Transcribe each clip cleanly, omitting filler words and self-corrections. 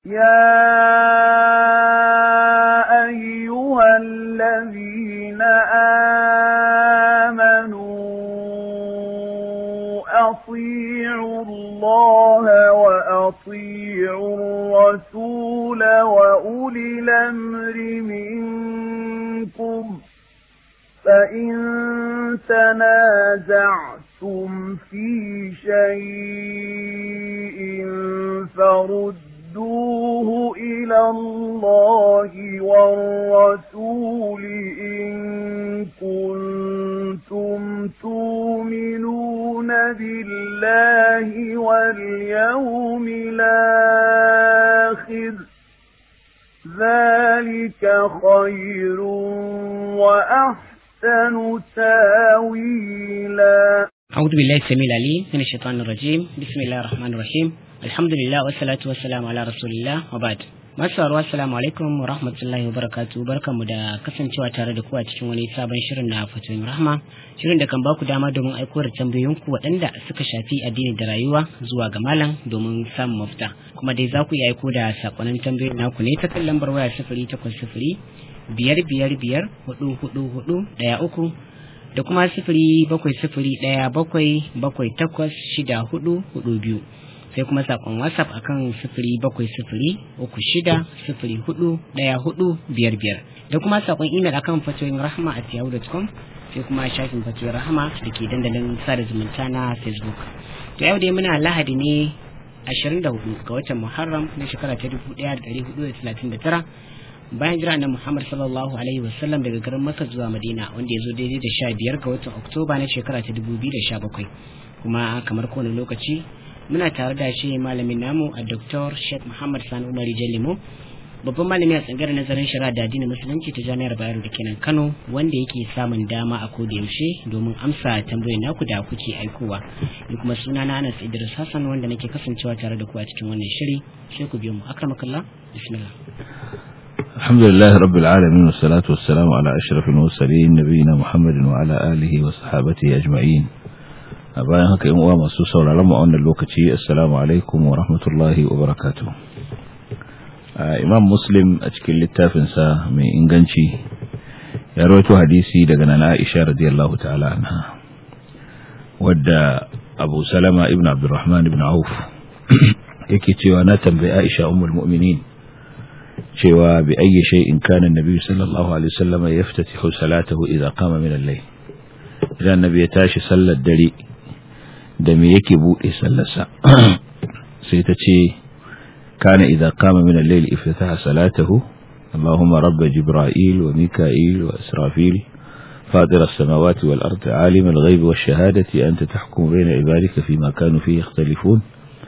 يا أيها الذين آمنوا أطيعوا الله وأطيعوا الرسول وأولي الأمر منكم فإن تنازعتم في شيء فردوه إلى الله والرسول إن كنتم تؤمنون بالله واليوم الآخر ذلك خير وأحسن تاويلا. أعوذ بالله السميع العليم من الشيطان الرجيم. بسم الله الرحمن الرحيم. الحمد لله والصلاة والسلام على رسول الله وبعد. Masu assalamu alaikum wa rahmatullahi wa barakatuh. Barkanmu da kasancewa tare da ku a cikin wani sabon shirin na Fatoyin Rahma, shirin da kan baku dama domin aiko da tambayoyinku waɗanda suka shafi addini da rayuwa zuwa ga malam domin samun mafita. Kuma dai za ku iya aiko da sakonnin tambayoyin naku ne ta kan lambar waya 0805554441 da kuma 070177886442. sai kuma sakon WhatsApp akan 0703604145 da kuma sakon email akan fatoyinrahma@yahoo.com sai kuma shafin Fatoyin Rahma da ke dandalin sada zumunta na Facebook. To yau dai muna Lahadi ne 24 ga watan Muharram na shekara ta 1439 bayan jira na Muhammad sallallahu alaihi wasallam daga garin Makka zuwa Madina, wanda ya zo daidai da 15 ga watan Oktoba na shekara ta 2017. Kuma kamar kowane lokaci muna tare da shi malamin namu a Dr. Sheikh Muhammad Sani Umar Jalimo, babban malami a tsangar nazarin shari'a da addinin musulunci ta Jami'ar Bayero da kenan Kano, wanda yake samun dama a koda yaushe domin amsa tambayoyin naku da kuke aikowa. Ni kuma sunana Anas Idris Hassan, wanda nake kasancewa tare da ku a cikin wannan shiri. Sai ku biyo mu. Akramakallah. Bismillah. Alhamdulillah rabbil alamin wassalatu wassalamu ala ashrafil mursalin nabiyina Muhammadin wa ala alihi wa sahbihi ajma'in. A bayan haka yan uwa masu sauraron mu a wannan lokaci, assalamu alaikum wa rahmatullahi wa barakatuh. Imam Muslim a cikin littafinsa mai inganci ya rawaito hadisi daga Nana Aisha radiyallahu ta'ala anha, wadda Abu Salama ibn Abdurrahman ibn Auf yake cewa na tambayi Aisha ummul mu'minin cewa bi ayyi shay'in kana an-nabi sallallahu alaihi wasallam yaftatihu salatahu idza qama min al-layl. Idan nabi ya tashi sallar dare da me yake bude sallarsa? Sai ta ce kana idza qama min al-layl iftataha salatahu Allahumma rabb jibril wa mika'il wa israfil fatir as-samawati wal ardi alim al-ghayb wash-shahadati anta tahkumu bayna ibadika fima kanu fihi yakhtalifun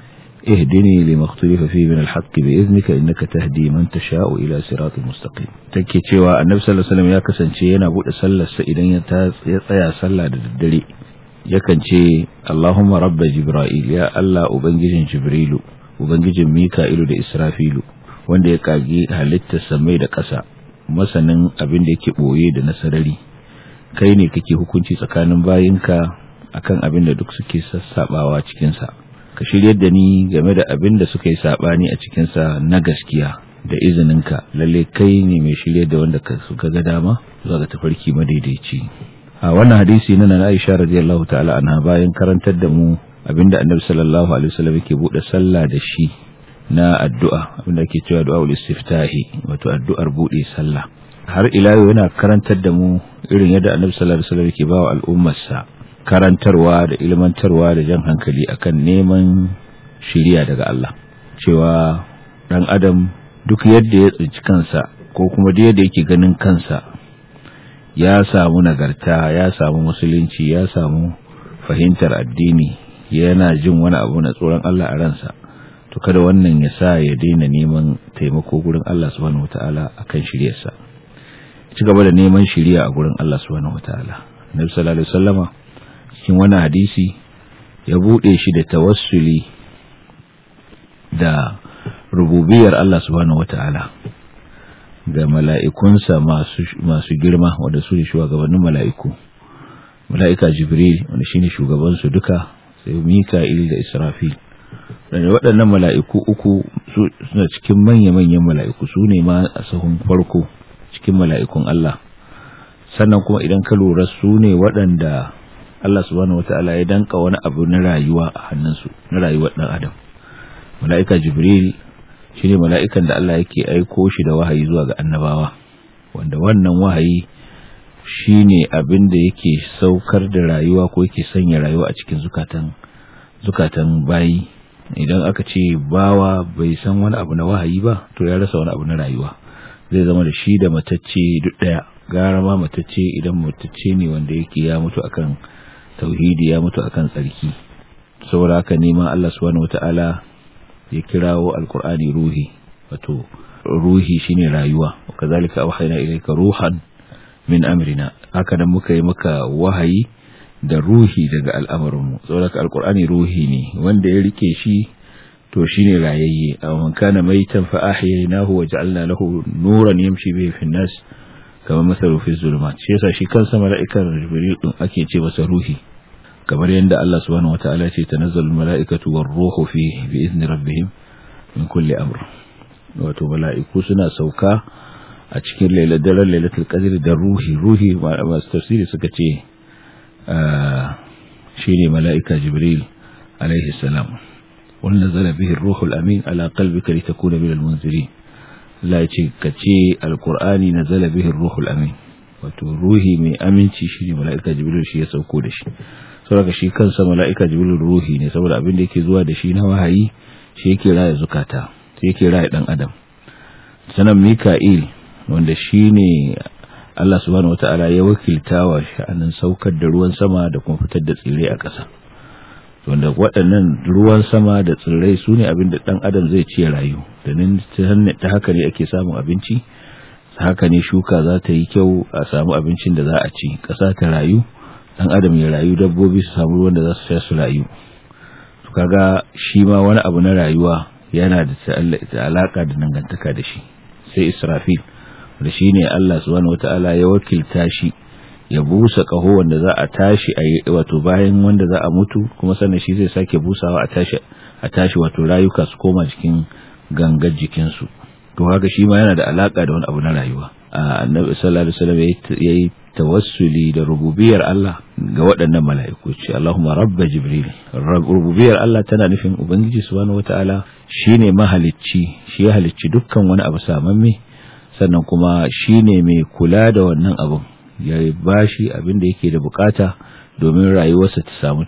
ihdini lima ikhtalafa fihi min al-haqq bi'idhnika innaka tahdi man tasha'u ila siratin mustaqim. Take cewa annabi sallallahu alaihi wasallam ya kasance yana bude sallarsa idan ya tsaya sallah da daddare, yakan ce Allahumma rabba jibril, ya Allah ubangijin jibrilu, ubangijin mika'ilu da israfilu, wanda ya kage halittar samai da ƙasa, masanin abin da yake boye da nasarari, kai ne kake hukunci tsakanin bayinka akan abin da duk suke sassabawa cikin sa. Ka shiryar da ni game da abin da suka yi sabani a cikin sa na gaskiya da izininka, lalle kai ne mai shiryar da wanda suka ga dama zuwa ga tafarki madaidaici. A wannan hadisi na Aisha radiyallahu ta'ala anha, bayan karantar da mu abinda Annabi sallallahu alaihi wasallam yake bude sallah da shi na addu'a, abinda ake cewa du'aul istiftahi, wato addu'ar bude sallah, har ila yau yana karantar da mu irin yadda Annabi sallallahu alaihi wasallam yake bawa al'ummarsa karantarwa da ilmantarwa da jan hankali akan neman shiriya daga Allah, cewa dan adam duk yadda ya tsinci kansa ko kuma da yadda yake ganin kansa ya samu nagarta, ya samu musulunci, ya samu fahimtar addini, yana jin wani abu na tsoron Allah a ransa, to kada wannan ya sa ya daina neman taimako gurin Allah subhanahu wataala akan shiryarsa. Ci gaba da neman shiriya a gurin Allah subhanahu wataala. Annabi sallallahu alaihi wasallama cikin wannan hadisi ya bude shi da tawassuli da rububiyar Allah subhanahu wataala ga mala'ikunsa masu girma, wanda su ne shugabannin mala'iku, mala'ika Jibril wanda shine shugaban su duka, sai Mika'il da Israfil waɗannan mala'iku uku suna cikin manya-manyan mala'iku, su ne ma a sahun farko cikin mala'ikun Allah. Sannan kuma idan ka lura su ne waɗanda Allah subhanahu wata'ala ya danka wani abu na rayuwa a hannunsu, na rayuwar ɗan adam. Mala'ika Jibril shi ne mala'ikan da Allah yake aiko shi da wahayi zuwa ga annabawa, wanda wannan wahayi shi ne abin da yake saukar da rayuwa ko yake sanya rayuwa a cikin zukatan bayi. Idan aka ce bawa bai san wani abu na wahayi ba, to ya rasa wani abu na rayuwa, zai zama da shi da matacce duk daya. Gara ma matacce idan matacce ne wanda yake ya mutu akan tauhidi, ya mutu akan tsarki. Saboda haka nema Allah subhanahu wata'ala ya kirawo alqur'ani ruhi, wato ruhi shine rayuwa. Kazalika awhayna ilayka ruhan min amrina, haka nan muka yi maka wahayi da ruhi daga al'amarinmu. Saboda alqur'ani ruhi ne, wanda ya rike shi to shine rayayye. Aw man kana maitan fa ahyaynahu wa ja'alna lahu nuran yamshi bihi fi an-nas kama masalu fi zulumat. Shi yasa shi kansa mala'ikan Jibril din ake ce masa ruhi, kamar yadda Allah subhanahu wataala ce tanazzalul mala'ikatu war-ruhu fihi bi izni rabbihim min kulli amr. Wato mala'iku suna sauka a cikin lailatul qadr da ruhi masu tafsiri suka ce shine mala'ika Jibril alaihi salam. Wannan nazala bihi ar-ruhul amin ala qalbika litakuna minal munzirin. Allah ya ce kace alqur'ani nazala bihi ar-ruhul amin, wato ruhi mai aminci shine mala'ika Jibril, shi ya sauko da shi. Saboda shi kansa mala'ika Jibril ruhi ne, saboda abin da yake zuwa da shi na wahayi shi yake raya zukata, shi yake raya dan adam. Sanan Mika'il, wanda shine Allah subhanahu wata'ala ya wakiltawa sha'anin saukar da ruwan sama da kuma fitar da tsirrai a ƙasa, wanda waɗannan ruwan sama da tsirrai su ne abin da ɗan adam zai ci ya rayu, da nan ta haka ne ake samun abinci, haka ne shuka za ta yi kyau, a samu abincin da za a ci, ƙasa ta rayu, ɗan adam ya rayu, dabbobi su samu ruwan da za su sha su rayu. To kaga shi ma wani abu na rayuwa yana da alaka da dangantaka da shi. Sai Israfil, da shi ne Allah subhanahu wata'ala ya wakilta shi ya busa ƙaho wanda za a tashi wato bayan wanda za a mutu, kuma sannan shi zai sake busawa a tashi wato rayuka su koma cikin gangar jikinsu. To haka shi ma yana da alaka da wani abu na rayuwa. Annabi sallallahu alaihi wasallam yayi tawassuli da rububiyar Allah ga waɗannan mala'iku, ce Allahumma rabba Jibril. Rububiyar Allah tana nufin ubangiji subhanahu wata'ala shine mahalicci, shi ya halicci dukkan wani abu samamme, sannan kuma shine mai kula da wannan abun, ya bashi abin da yake da bukata domin rayuwarsa ta samu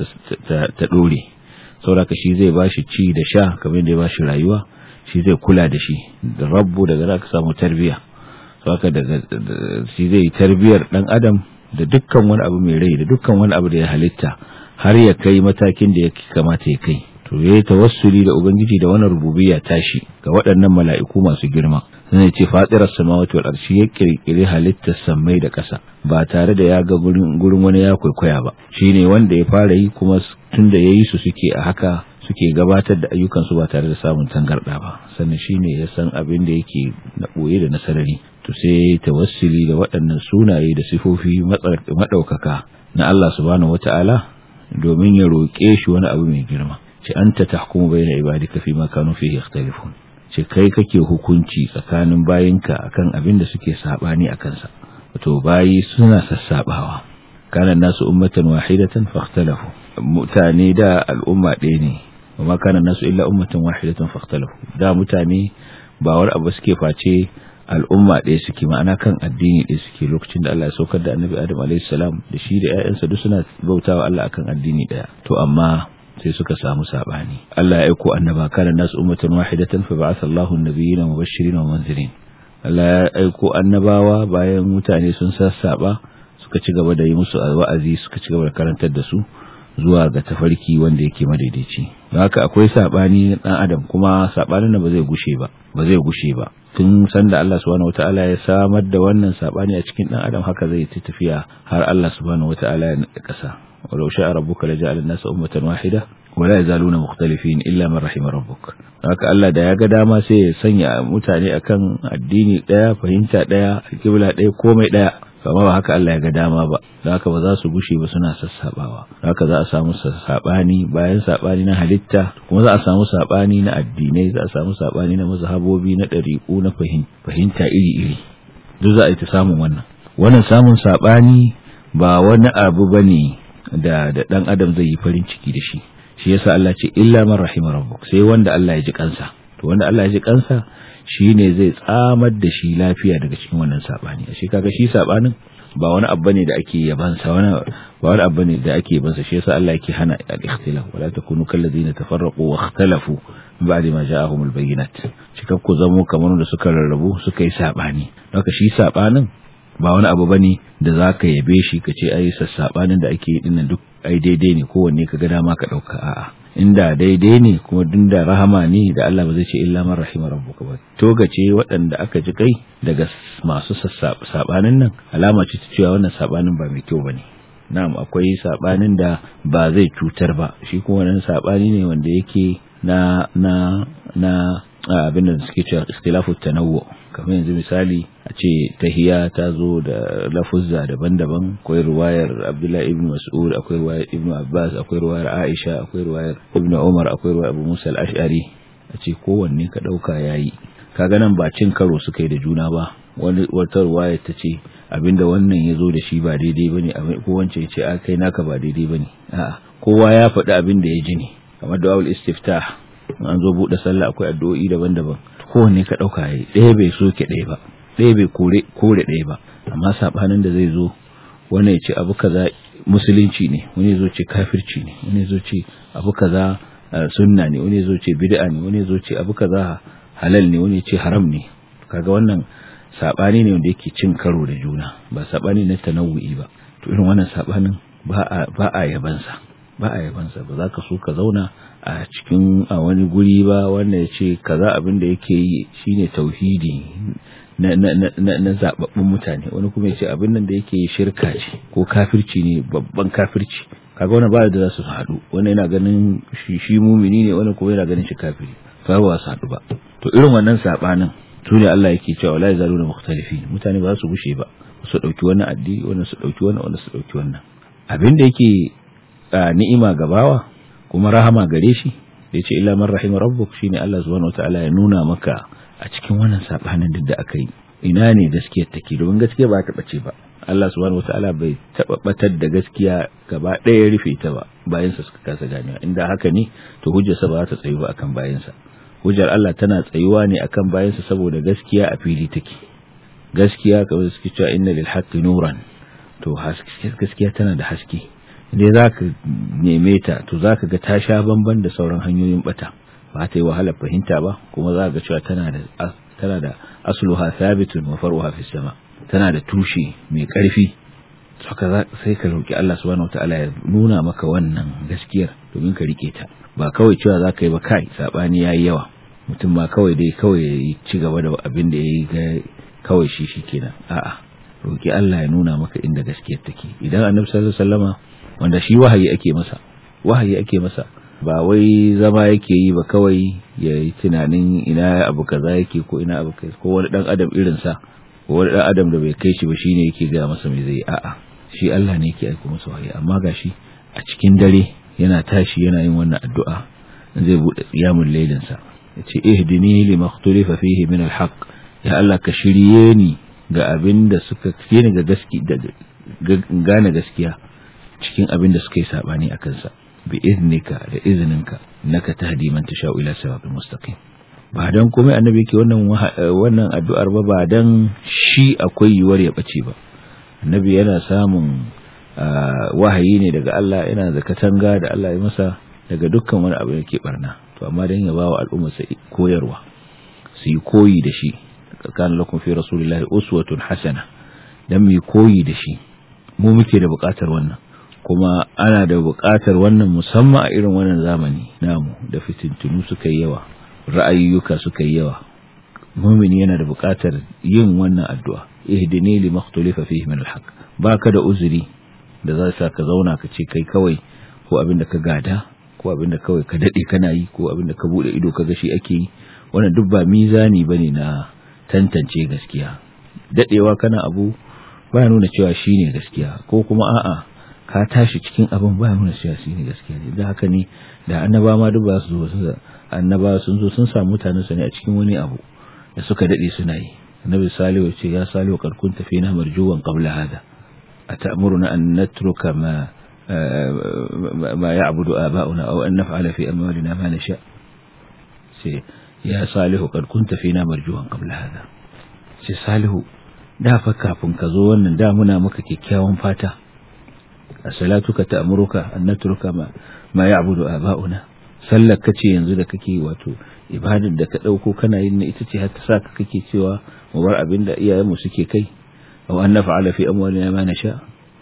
ta dore. Saboda shi zai bashi ci da sha kamar da ya bashi rayuwa, shi zai kula da shi. Da rabbu daga za ka samu tarbiya, saboda daga shi zai tarbiyar dan adam da dukkan wani abu mai rai, da dukkan wani abu da ya halitta, har ya kai matakin da ya kamata ya kai. To yayi tawassuli da ubangiji da wannan rububiyya tashi ga waɗannan mala'iku masu girma. Zai ce fatiras samawati wal arshi, ya kirkire halittar samai da ƙasa ba tare da ya ga gurin wani ya kwaikwaya ba. Shine wanda ya fara yi, kuma tunda yayi su suke a haka, suke gabatar da ayyukan su ba tare da samun tangarda ba. Sannan shine ya san abin da yake na boye da na sarari. To sai tawassuli da waɗannan sunaye da sifofi madaukaka na Allah subhanahu wataala domin ya roƙe shi wani abu mai girma. Ce anta tahkumu bayna ibadika fima kanu fihi yakhtalifun, ce kai kake hukunci tsakanin bayinka akan abin da suke sabani akan sa. Wato bayi suna sassabawa. Kana nasu ummatan wahidatan fakhtalafu, mutane da al'umma ɗaya ne, kuma kana nasu illa ummatan wahidatan fakhtalafu. Da mutane ba war abu suke face al'umma ɗaya suke, ma'ana kan addini ɗaya suke. Lokacin da Allah ya saukar da Annabi Adam alayhi salam da shi da ƴaƴansa duk suna bautawa Allah akan addini ɗaya. To amma sai suka samu sabani. Allah ya aiko annaba, kana nasu ummatan wahidatan fa ba'atha Allahu an-nabiyyina mubashirin wa munzirin. Allah ya aiko annabawa bayan mutane sun sassaba, suka ci gaba da yi musu wa'azi, suka ci gaba da karantar da su zuwa ga tafarki wanda yake madaidaici. Don haka akwai sabani na dan adam, kuma sabanin nan ba zai gushe ba. Tun sanda Allah subhanahu wataala ya samar da wannan sabani a cikin dan adam, haka zai ta tafiya har Allah subhanahu wataala ya nada kasa. ولو شاء ربك لجعل الناس أمة واحدة ولا يزالون مختلفين إلا من رحم ربك. haka Allah da ya ga dama sai ya sanya mutane akan addini daya, fahimta daya, alƙibla daya, komai daya. kamar ba haka Allah ya ga dama ba, da haka ba za su gushe ba suna sassabawa. Haka za a samu sabani bayan sabani na halitta, kuma za a samu sabani na addinai, za a samu sabani na mazhabobi, na dariku, na fahimta iri-iri, duk za a yi ta samun wannan samun sabani ba wani abu bane da dan adam zai yi farin ciki da shi. Shi yasa Allah ce illa man rahima rabbuk, sai wanda Allah ya ji kansa. To wanda Allah ya ji kansa shine zai tsamar da shi lafiya daga cikin wannan sabani. Shi kaga shi sabanin ba wani abu bane da ake yabansa, ba wani abu bane da ake yabansa. Shi yasa Allah yake hana al-ikhtilaf, wala takunu kal ladina tafarraqu wa ikhtalafu ba'da ma ja'ahum al-bayyinat. Cikak ku zamo kamar da suka rarrabu suka yi sabani. Haka shi sabanin ba wani abu bane da zaka yabe shi kace ai sassabanin da ake yi dinnan duk ai daidai ne, kowanne kaga dama ka dauka. A'a, inda daidai ne kuma dinda rahama ne da Allah ba zai ce illa man rahima rabbuka ba. To gace waɗanda aka ji kai daga masu sabanin nan alama ce ta cewa wannan sabanin ba mai kyau bane. Na'am, akwai sabanin da ba zai cutar ba, shi kuma wannan sabani ne wanda yake na abin da suke cewa ikhtilafu tanawwu. Kamar yanzu misali a ce tahiyya ta zo da lafuzza daban-daban, akwai riwayar Abdullah ibn Mas'ud, akwai riwayar Ibn Abbas, akwai riwayar Aisha, akwai riwayar Ibn Umar, akwai riwayar Abu Musa al-Ash'ari. A ce kowanne ka dauka yayi. Kaga nan ba cin karo suka yi da juna ba. Wata riwaya ta ce abinda wannan ya zo da shi ba daidai bane, ko wancan ya ce a kai naka ba daidai bane. A'a, kowa ya faɗi abin da ya ji ne. Kamar du'aul istiftah, an zo buɗe sallah akwai addu'o'i daban-daban, kowanne ka ɗauka yayi, ɗaya bai soke ɗaya ba, ɗaya bai kore ɗaya ba. Amma sabanin da zai zo, wani ya ce abu kaza musulunci ne, wani ya zo ce kafirci ne, wani ya zo ce abu kaza sunna ne, wani ya zo ce bid'a ne, wani ya zo ce abu kaza halal ne, wani ya ce haram ne. Kaga wannan sabani ne wanda yake cin karo da juna, ba sabani na tanawu'i ba. To irin wannan sabanin ba a yabansa, ba za ka so ka zauna a cikin wani guri ba wanda ya ce kaza abin da yake yi shine tauhidi na zababbun mutane, wani kuma ya ce abin nan da yake yi shirka ce ko kafirci ne, babban kafirci. Kaga wannan ba da za su haɗu, wani yana ganin shi mumini ne, wani kuma yana ganin shi kafiri, ba su haɗu ba. To irin wannan sabanin su ne Allah yake cewa la yazaluna mukhtalifin, mutane ba su gushe ba, su dauki wannan addini, wannan su dauki wannan, wannan su dauki wannan. Abin da yake ni'ima gabawa kuma rahama gare shi, yace illa man rahima rabbuk, shine Allah subhanahu wataala ya nuna maka a cikin wannan sabanin da aka yi ina ne gaskiyar take, domin gaskiya ba ta bace ba. Allah subhanahu wataala bai taba batar da gaskiya gaba ɗaya rufe ta ba, bayan sa suka kasa ganewa. Inda haka ne to hujjarsa ba za ta tsayu ba akan bayan sa. Hujjar Allah tana tsayuwa ne akan bayan sa saboda gaskiya a fili take. Gaskiya kawai suke cewa inna lil haqqi nuran, to gaskiya tana da haske. Idan za ka neme ta to za ka ga ta sha bamban da sauran hanyoyin bata, ba ta yi wahalar fahimta ba, kuma za ka ga cewa tana da asluha thabitun wa far'uha fis sama, tana da tushe mai karfi. Saka sai ka roki Allah subhanahu wataala ya nuna maka wannan gaskiyar domin ka rike ta, ba kawai cewa za ka yi ba kai sabani yayi yawa, mutum ma kawai ya ci gaba da abin da yayi kawai shi kenan. A'a, roki Allah ya nuna maka inda gaskiyar take. Idan Annabi sallallahu alaihi wasallama, wanda shi wahayi ake masa ba wai zama yake yi ba kawai ya yi tunanin ina abu kaza yake ko ina abu kaza, ko wani dan adam irin sa, ko wani dan adam da bai kai shi ba shine yake ga masa me zai. A'a, shi Allah ne yake aika masa wahayi. Amma gashi a cikin dare yana tashi yana yin wannan addu'a, zai bude qiyamul lailin sa, yace ihdini lima ikhtalafa fihi min alhaq, ya Allah ka shirye ni ga abin da suka kene ga gaskiya, gane gaskiya cikin abin da suka yi sabani a kansa, bi iznika, da izininka, naka tahdi man tasha ila siratal mustaqim. Ba dan komai annabi yake wannan addu'ar ba dan shi akwai yiwuwar ya bace ba. Annabi yana samun wahayi ne daga Allah, yana da katanga da Allah ya masa daga dukkan wani abu da yake barna. To amma dan ya bawa al'umma sai koyarwa, su yi koyi da shi. Kana lakum fi rasulillahi uswatun hasana, dan mu koyi da shi. Mu muke da buƙatar wannan, kuma ana da buƙatar wannan musamman a irin wannan zamani namu da fitintunu suka yi yawa, ra'ayoyuka suka yi yawa. Mu'mini yana da buƙatar yin wannan addu'a, ihdini lima ikhtalafa fihi min alhaq. Baka da uzuri da za ka zauna ka ce kai kawai ko abinda ka gada, ko abinda kawai ka dade kana yi, ko abinda ka bude ido ka ga shi ake yi. Wannan duk ba mizani bane na tantance gaskiya. Dadewa kana abu baya nuna cewa shine gaskiya, ko kuma a'a ka tashi cikin abin baya nuna cewa shine gaskiya ne. Da haka ne da annaba ma duk ba su zo, annaba sun zo sun samu mutanen su ne a cikin wani abu da suka dade suna yi. Annabi Salihu ce ya Salihu qad kunta fina marjuwan qabla hada atamuruna an natruka ma ya'budu aba'una aw an naf'ala fi amwalina ma nasha. sai ya Salihu qad kunta fina marjuwan qabla hada. sai Salihu da fa kafin ka zo wannan da muna maka kyakkyawan fata. as-salatuka ta'muruka an natruka ma ya'budu aba'una. sallar kace yanzu da kake wato ibadar da ka dauko kana yin ita ce har ta saka kake cewa mu bar abinda iyayenmu suke kai, aw an naf'ala fi amwalina ma nasha,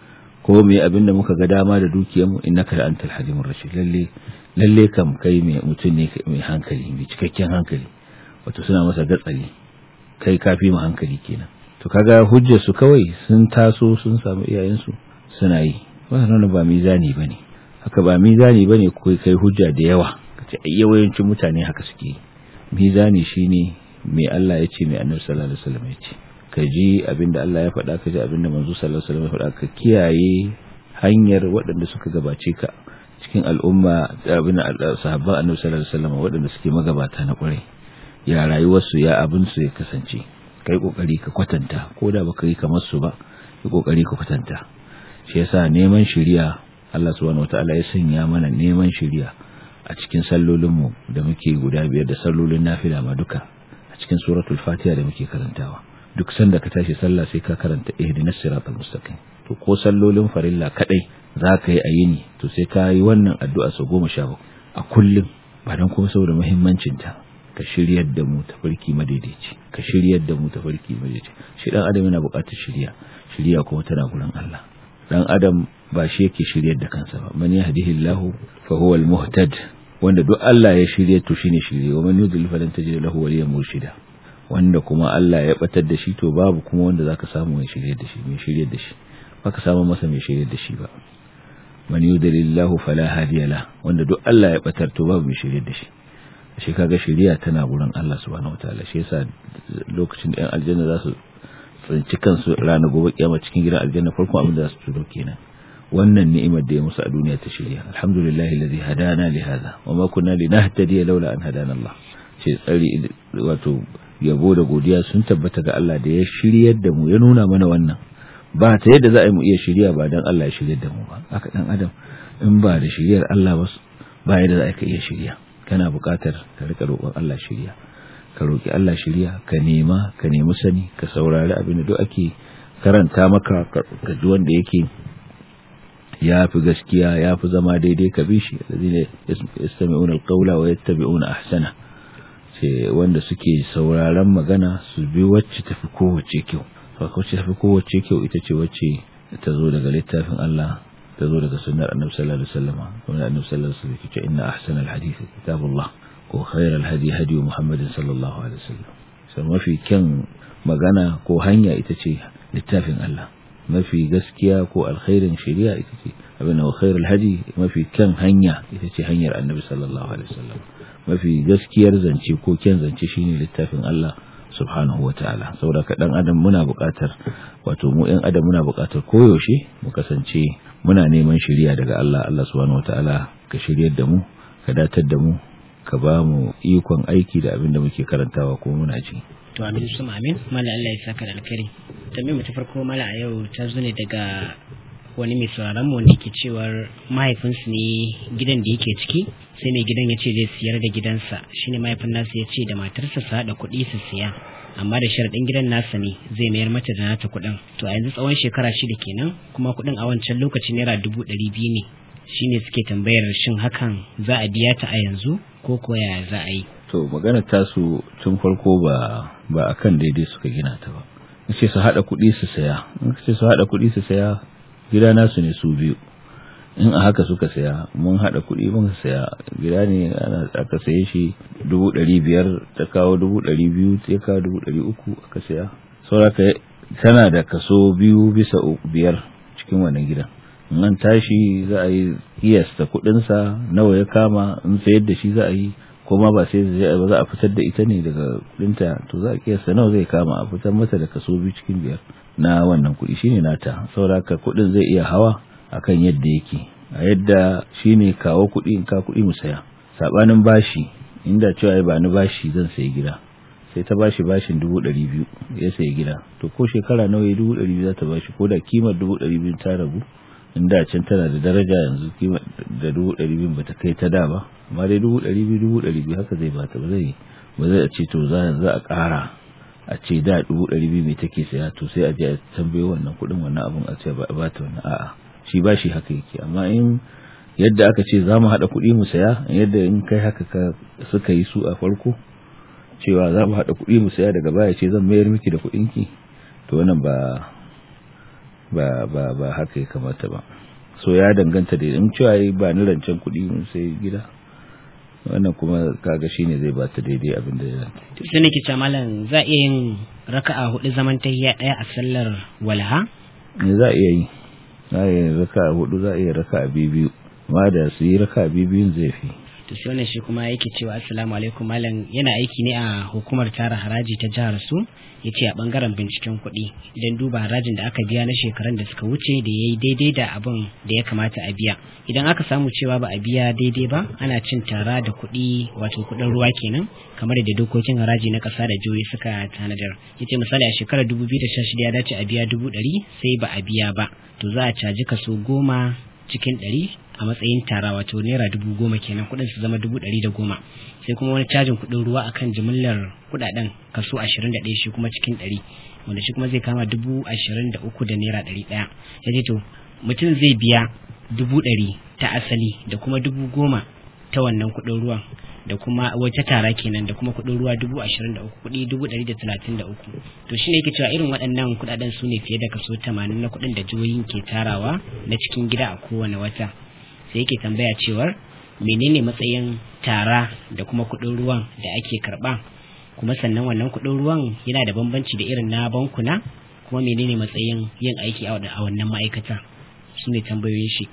ko me abinda muka ga dama da dukiyarmu. innaka la antal halimur rashid. lalle kam kai mai mutun ne mai hankali, mai cikakken hankali. wato suna masa gatsali, kai kafi mu hankali kenan. to kaga hujjar su kawai sun taso sun samu iyayensu suna yi. wannan ba mizani bane, haka ba mizani bane kai hujja da yawa kace yawancin mutane haka suke. mizani shine me Allah ya ce, me Annabi sallallahu alaihi wasallam ya ce. ka ji abinda Allah ya faɗa, ka ji abinda manzo sallallahu alaihi wasallam ya faɗa, ka kiyaye hanyar waɗanda suka gabace ka cikin al'umma, abin sahabban Annabi sallallahu alaihi wasallam waɗanda suke magabata na ƙwarai. ya rayuwarsu, ya abin su ya kasance. kai kokari ka kwatanta, ko da baka yi kamar su ba, kai kokari ka kwatanta. shi yasa neman shiriya, Allah subhanahu wataala ya sanya mana neman shiriya a cikin sallolinmu da muke guda biyar da sallolin nafila ma duka a cikin suratul Fatiha da muke karantawa. duk sanda ka tashi sallah sai ka karanta ihdinas siratal mustaqim. to ko sallolin farilla kadai zaka yi a yini, to sai ka yi wannan addu'a sau 17 a kullum, ba dan kuma saboda muhimmancin ta. ka shiryar da mu tafarki madaidaici, ka shiryar da mu tafarki madaidaici. shi dan adam yana buƙatar shiriya kuma tana gurin Allah. dan adam ba shi yake shiryar da kansa ba. man yahdihillahu fa huwal muhtad. wanda duk Allah ya shirye to shine shirye. wa man yudlil falan tajid lahu waliyyan murshida. wanda kuma Allah ya batar da shi, to babu kuma wanda zaka samu mai shiryar da shi, baka samu masa mai shiryar da shi ba. man yudlilillahu fala hadiya la. wanda duk Allah ya batar, to babu mai shiryar da shi. shi kaga shiriya tana gurin Allah subhanahu wataala. shi yasa lokacin da 'yan aljanna za su tsinci kansu ranar gobe kiyama cikin gidan aljanna, farkon abin da za su tudo kenan wannan ni'imar da ya musu a duniya ta shiriya. alhamdulillahi alladhi hadana li hadha wa ma kunna linahtadiya laula an hadana Allah. ce tsari wato yabo da godiya sun tabbata ga Allah da ya shiryar da mu, ya nuna mana wannan. ba ta yadda za a yi mu iya shiriya ba dan Allah ya shiryar da mu ba. haka dan adam in ba da shiryar Allah ba yadda za ka iya shiriya. kana buƙatar ka rika roƙon Allah shiriya, ka roƙi Allah shiriya, ka nemi sani, ka saurari abin da duk ake karanta maka, ka ji wanda yake ya fi gaskiya, ya fi zama daidai, ka bi shi. alladhina yastami'una alqawla wa yattabi'una ahsana. ce wanda suke sauraron magana su bi wacce tafi kowace kyau. wacce tafi kowace kyau ita ce wacce ta zo daga littafin Allah, ta zo daga sunnar Annabi sallallahu alaihi wasallam. wanda Annabi sallallahu alaihi wasallam ya ce inna ahsanal hadith kitabullah ko khairal hadi hadi Muhammadin sallallahu alaihi wasallam. sai mafi kyan magana ko hanya ita ce littafin Allah. mafi gaskiya ko alkhairin shari'a ita ce abin da khairul hadi, mafi kyan hanya ita ce hanyar Annabi sallallahu alaihi wasallam. mafi gaskiyar zance ko kyan zance shine littafin Allah subhanahu wataala. saboda ka dan adam muna buƙatar, wato mu ɗan adam muna buƙatar koyaushe mu kasance muna neman shiriya daga Allah. Allah subhanahu wataala ka shiryar da mu, ka datar da mu, ka ba mu ikon aiki da abin da muke karantawa ko muna ji. to amin su amin. mala Allah ya saka da alkhairi. tambayar mu ta farko mala a yau ta zo ne daga wani mai sauraron mu ne ke cewar mahaifinsu ne gidan da yake ciki, sai mai gidan ya ce zai siyar da gidansa. shine mahaifin nasa ya ce da matarsa su haɗa kuɗi su siya, amma da sharaɗin gidan nasa ne zai mayar mata da nata kuɗin. to a yanzu tsawon shekara 6 kenan, kuma kuɗin a wancan lokaci naira 200,000 ne. shine suke tambayar shin hakan za a biya ta a yanzu ko yaya za a yi. to magana tasu tun farko ba akan daidai suka gina ta ba. ce su haɗa kuɗi su saya, gida nasu ne su biyu. in a haka suka saya, mun haɗa kuɗi mun saya gida ne, aka saye shi 500,000, ta kawo 200,000, ta kawo 300,000 aka saya. sauraka tana da kaso 2/5 cikin wannan gidan. in an tashi za a yi kiyasta kuɗinsa nawa ya kama, in sayar da shi za a yi kuma ba sai ba za a fitar da ita ne daga kudinta, to za a kiyasta nawa zai kama a fitar mata da kaso 2 cikin 5 na wannan kudi shine nata. saboda haka kudin zai iya hawa akan yadda yake, a yadda shine kawo kudi in ka kudi mu saya. Sabanin bashi, inda cewa ba ni bashi zan sayi gida, sai ta bashi bashin 200,000 ya sayi gida, to ko shekara nawa 200,000 za ta bashi, ko da kimar 200,000 ta ragu, inda can tana da daraja yanzu kimar da 200,000 bata kai ta da ba, amma dai 200,000 haka zai bata. ba zai a ce to za a ƙara a ce da 200,000 mai take saya, to sai a je a tambaye wannan kuɗin wannan abun a ce ba ta wannan. A'a, shi bashi haka yake. Amma in yadda aka ce za mu haɗa kuɗi mu saya, yadda in kai haka suka yi su a farko cewa za mu haɗa kuɗi mu saya, daga baya ce zan mayar miki da kuɗinki, to wannan ba haka ya kamata ba. So ya danganta da in cewa ba ni rancen kuɗi mun sai gida, wannan kuma kaga shine zai bata daidai abin da ya. Sai nake cewa malam za a iya yin raka'a 4 zaman tahiyya daya a sallar walha? Za a iya yi. Za a yi raka'a 4, za a iya raka'a 2, amma da su yi raka'a 2 zai fi. To sai wannan shi kuma yake cewa assalamu alaikum malam, yana aiki ne a hukumar tara haraji ta jihar su, yace a bangaren binciken kuɗi idan duba harajin da aka biya na shekaran da suka wuce da yayi daidai da abin da ya kamata a biya. Idan aka samu cewa ba a biya daidai ba, ana cin tara da kuɗi, wato kuɗin ruwa kenan, kamar da dokokin haraji na ƙasa da jihohi suka tanadar. Yace misali a shekarar 2016 ya dace a biya 100,000 sai ba a biya ba, to za a caji kaso 10 cikin 100 a matsayin tara, wato naira 10,000 kenan, kudin su zama 110,000. sai kuma wani cajin kudin ruwa akan jimillar kudaden kaso 21 shi kuma cikin 100, wanda shi kuma zai kama 23,000 da naira 100. yace to mutum zai biya 100,000 ta asali da kuma 10,000 ta wannan kudin ruwan, da kuma wata tara kenan, da kuma kudin ruwa 23,000, kudi 133. to shine yake cewa irin waɗannan kudaden su ne fiye da kaso 80 na kudin da jihohin ke tarawa na cikin gida a kowane wata. sai yake tambaya cewar menene matsayin tara da kuma kudin ruwan da ake karba, kuma sannan wannan kudin ruwan yana da bambanci da irin na bankuna, kuma menene matsayin yin aiki a wannan ma'aikata. su ne tambayoyin shi.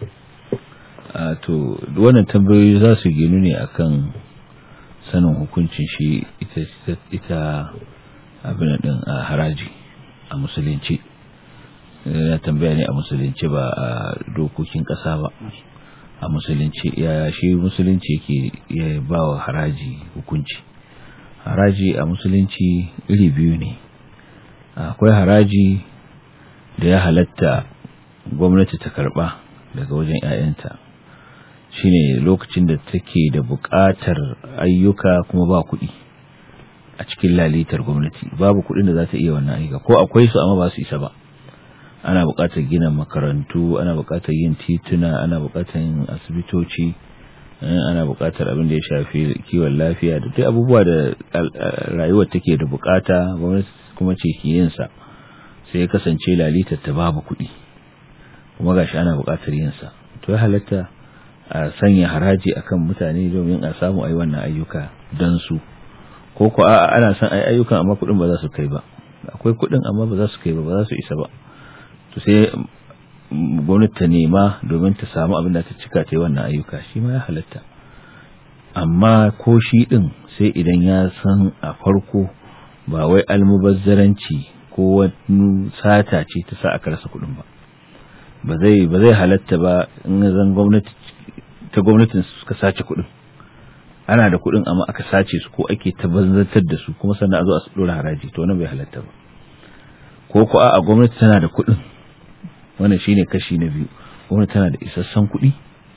To wannan tambayoyi za su ginu ne akan sanin hukuncin shi ita abin din a haraji a musulunci. Ya tambaya ne a musulunci ba a dokokin ƙasa ba. A musulunci ya shi musulunci yake ya ba wa haraji hukunci. Haraji a musulunci iri biyu ne. Akwai haraji da ya halatta gwamnati ta karba daga wajen 'ya'yanta, shine lokacin da take da buƙatar ayyuka kuma ba kuɗi a cikin lalitar gwamnati, babu kuɗin da za ta iya wannan ayyuka, ko akwai su amma ba su isa ba. Ana buƙatar gina makarantu, ana buƙatar yin tituna, ana buƙatar yin asibitoci, ana buƙatar abin da ya shafi kiwon lafiya da duk abubuwa da rayuwar take da buƙata, gwamnati kuma ce ke yin sa, sai ya kasance lalitar ta babu kuɗi kuma gashi ana buƙatar yin sa. To ya halatta a sanya haraji akan mutane domin a samu ayi wannan ayyuka dan su, ko ana son ayi ayyukan amma kuɗin ba za su kai ba, akwai kuɗin amma ba za su kai ba, ba za su isa ba. To sai gwamnati ta nema domin ta samu abin da ta cika ta yi wannan ayyuka, shi ma ya halatta. Amma ko shi din sai idan ya san a farko ba wai almubazzaranci ko wani sata ce ta sa aka rasa kuɗin ba. Ba zai halatta ba in zan gwamnatin suka sace kuɗin, ana da kuɗin amma aka sace su ko ake tabbatar da su kuma sannan a zo a dora haraji, to wannan bai halatta ba. Ko a gwamnati tana da kuɗin, wannan shine kashi na biyu, gwamnati tana da isassan kuɗi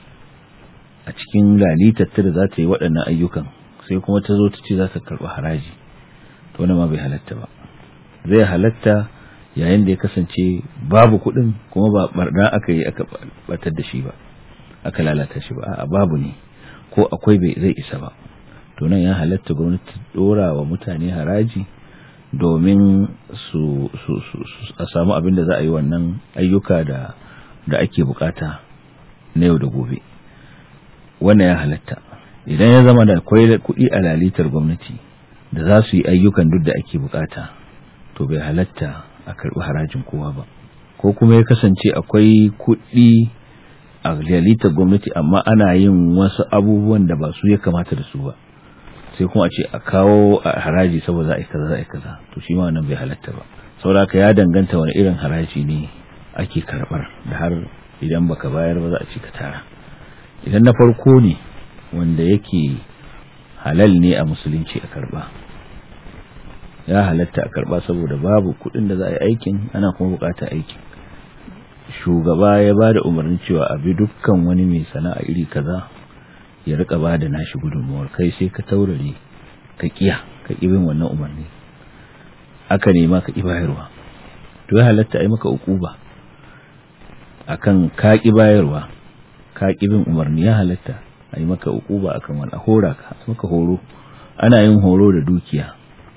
a cikin lalitar ta da za ta yi waɗannan ayyukan, sai kuma ta zo ta ce za ta karɓi haraji, to wannan ma bai halatta ba. Zai halatta yayin da ya kasance babu kuɗin kuma ba barna aka yi aka batar da shi ba, aka lalata shi ba, a babu ne, ko akwai bai zai isa ba, to nan ya halatta gwamnati dora wa mutane haraji domin su a samu abin da za a yi wannan ayyuka da ake bukata na yau da gobe. Wannan ya halatta. Idan ya zama da akwai kuɗi a lalitar gwamnati da za su yi ayyukan duk da ake bukata, to bai halatta a karɓi harajin kowa ba. Ko kuma ya kasance akwai kuɗi a lalitar gwamnati amma ana yin wasu abubuwan da ba su ya kamata da su ba, sai kuma a ce a kawo haraji saboda za a yi kaza za a yi kaza, to shi ma wannan bai halatta ba. Saboda haka ya danganta wani irin haraji ne ake karbar da har idan baka bayar ba za a ci ka tara. Idan na farko ne wanda yake halal ne a musulunci a karba, ya halatta a karba saboda babu kudin da za a yi aikin, ana kuma bukata aikin. Shugaba ya bada umarni cewa a bi dukkan wani mai sana'a iri kaza ya rika bada nashi gudunmuwar, kai sai ka taurare ka bin wannan umarni, aka nema ka ki bayarwa, to ya halatta a yi maka ukuba akan ka ki bayarwa, ka ki bin umarni, ya halatta a yi maka ukuba akan wani, a hora ka, maka horo. Ana yin horo da dukiya,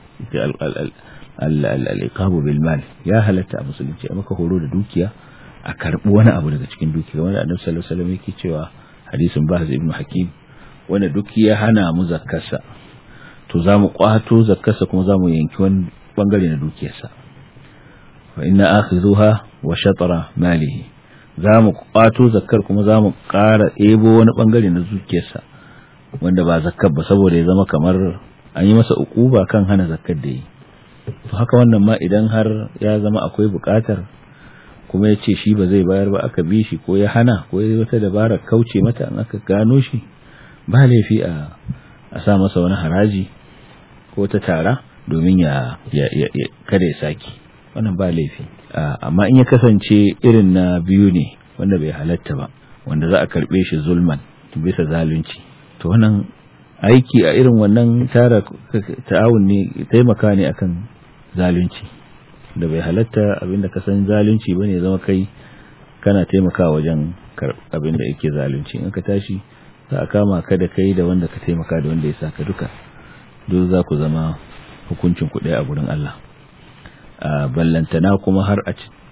al-iqabu bil mal, ya halatta a musulunci a maka horo da dukiya, a karbi wani abu daga cikin dukiya. Wanda Annabi sallallahu alaihi wasallam yake cewa, hadisin Bahz ibn Hakim, wanda duk ya hana mu zakkarsa to zamu kwato zakkarsa kuma zamu yanki wani bangare na dukiyarsa. Fa inna akhidhuha wa shatra malihi, zamu kwato zakkar kuma zamu ƙara ebo wani bangare na dukiyarsa wanda ba zakkar ba, saboda ya zama kamar an yi masa ukuba kan hana zakkar da yi. To haka wannan ma idan har ya zama akwai buƙatar kuma ya ce shi ba zai bayar ba, aka bi shi ko ya hana ko ya wata dabara kauce mata, an aka gano shi ba laifi a sa masa wani haraji ko ta tara domin ya kada ya saki, wannan ba laifi. Amma in ya kasance irin na biyu ne wanda bai halatta ba, wanda za a karbe shi zulman bisa zalunci, to wannan aiki a irin wannan ta'awun ne, taimaka ne akan zalunci da bai halatta. Abinda ka san zalunci bane zama kai kana taimakawa wajen abinda yake zalunci. In ka tashi za a kama ka da kai da wanda ka taimaka da wanda ya saka duka, duk za ku zama hukuncin ku ɗaya a gurin Allah. Ballantana kuma har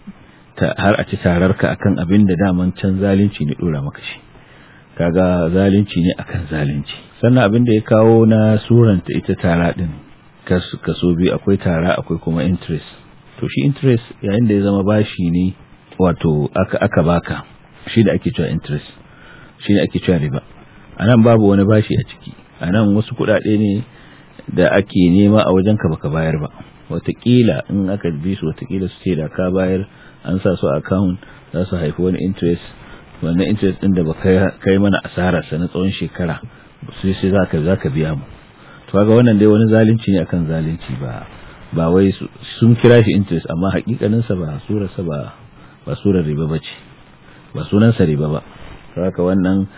a ci tararka akan abinda daman can zalunci ne dora maka shi, kaga zalunci ne akan zalunci. Sannan abinda ya kawo na suranta ita tara din kaso biyu, akwai tara akwai kuma interest. To shi interest yayin da ya zama bashi ne, wato aka baka, shi da ake cewa interest, shi ne ake cewa riba. Anan babu wani bashi a ciki, anan wasu kuɗaɗe ne da ake nema a wajenka baka bayar ba. Wataƙila in aka bi su, wataƙila su ce da ka bayar an sa su account za su haifi wani interest, wannan interest ɗin da baka kai mana asararsa na tsawon shekara sai za ka biya mu. To kaga wannan dai wani zalunci ne akan zalunci, ba wai sun kira shi interest amma hakikaninsa ba surarsa ba surar riba bace, ba sunansa riba ba. Haka wannan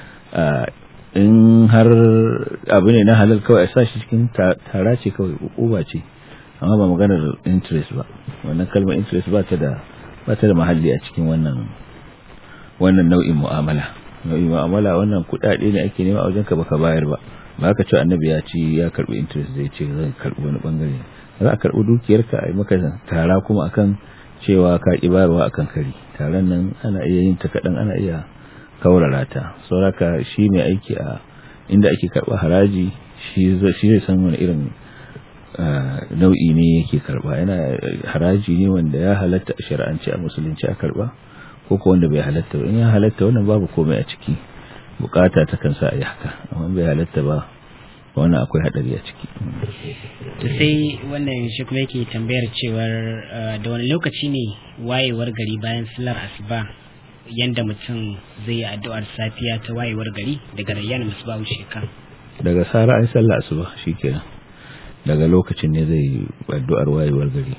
in har abu ne na halal kawai a sa shi cikin tara ce, kawai ukuba ce, amma ba maganar interest ba. Wannan kalmar interest ba ta da mahalli a cikin wannan nau'in mu'amala. Wannan kuɗaɗe ne ake nema a wajenka baka bayar ba. Ba ka ce annabi ya ci ya karbi interest zai ce zai karbi wani bangare, za a karbi dukiyarka a yi maka tara kuma akan cewa ka ki bayarwa akan kari. Taron nan ana iya yin ta kaɗan, ana iya kaurara ta. Sauraka shi mai aiki a inda ake karba haraji shi zai san wani irin nau'i ne yake karba. Yana haraji ne wanda ya halatta a shari'ance a musulunci a karba, ko wanda bai halatta ba. In ya halatta wannan babu komai a ciki, bukata ta kan sa a yi haka, amma bai halatta ba wannan akwai hadari a ciki. To sai wannan shi kuma yake tambayar cewar da wani lokaci ne wayewar gari bayan sallar asuba, yanda mutum zai yi addu'ar safiya ta wayewar gari daga rayyan musbahu sheka? Daga sara ai sallar asuba shikenan, daga lokacin ne zai addu'ar wayewar gari.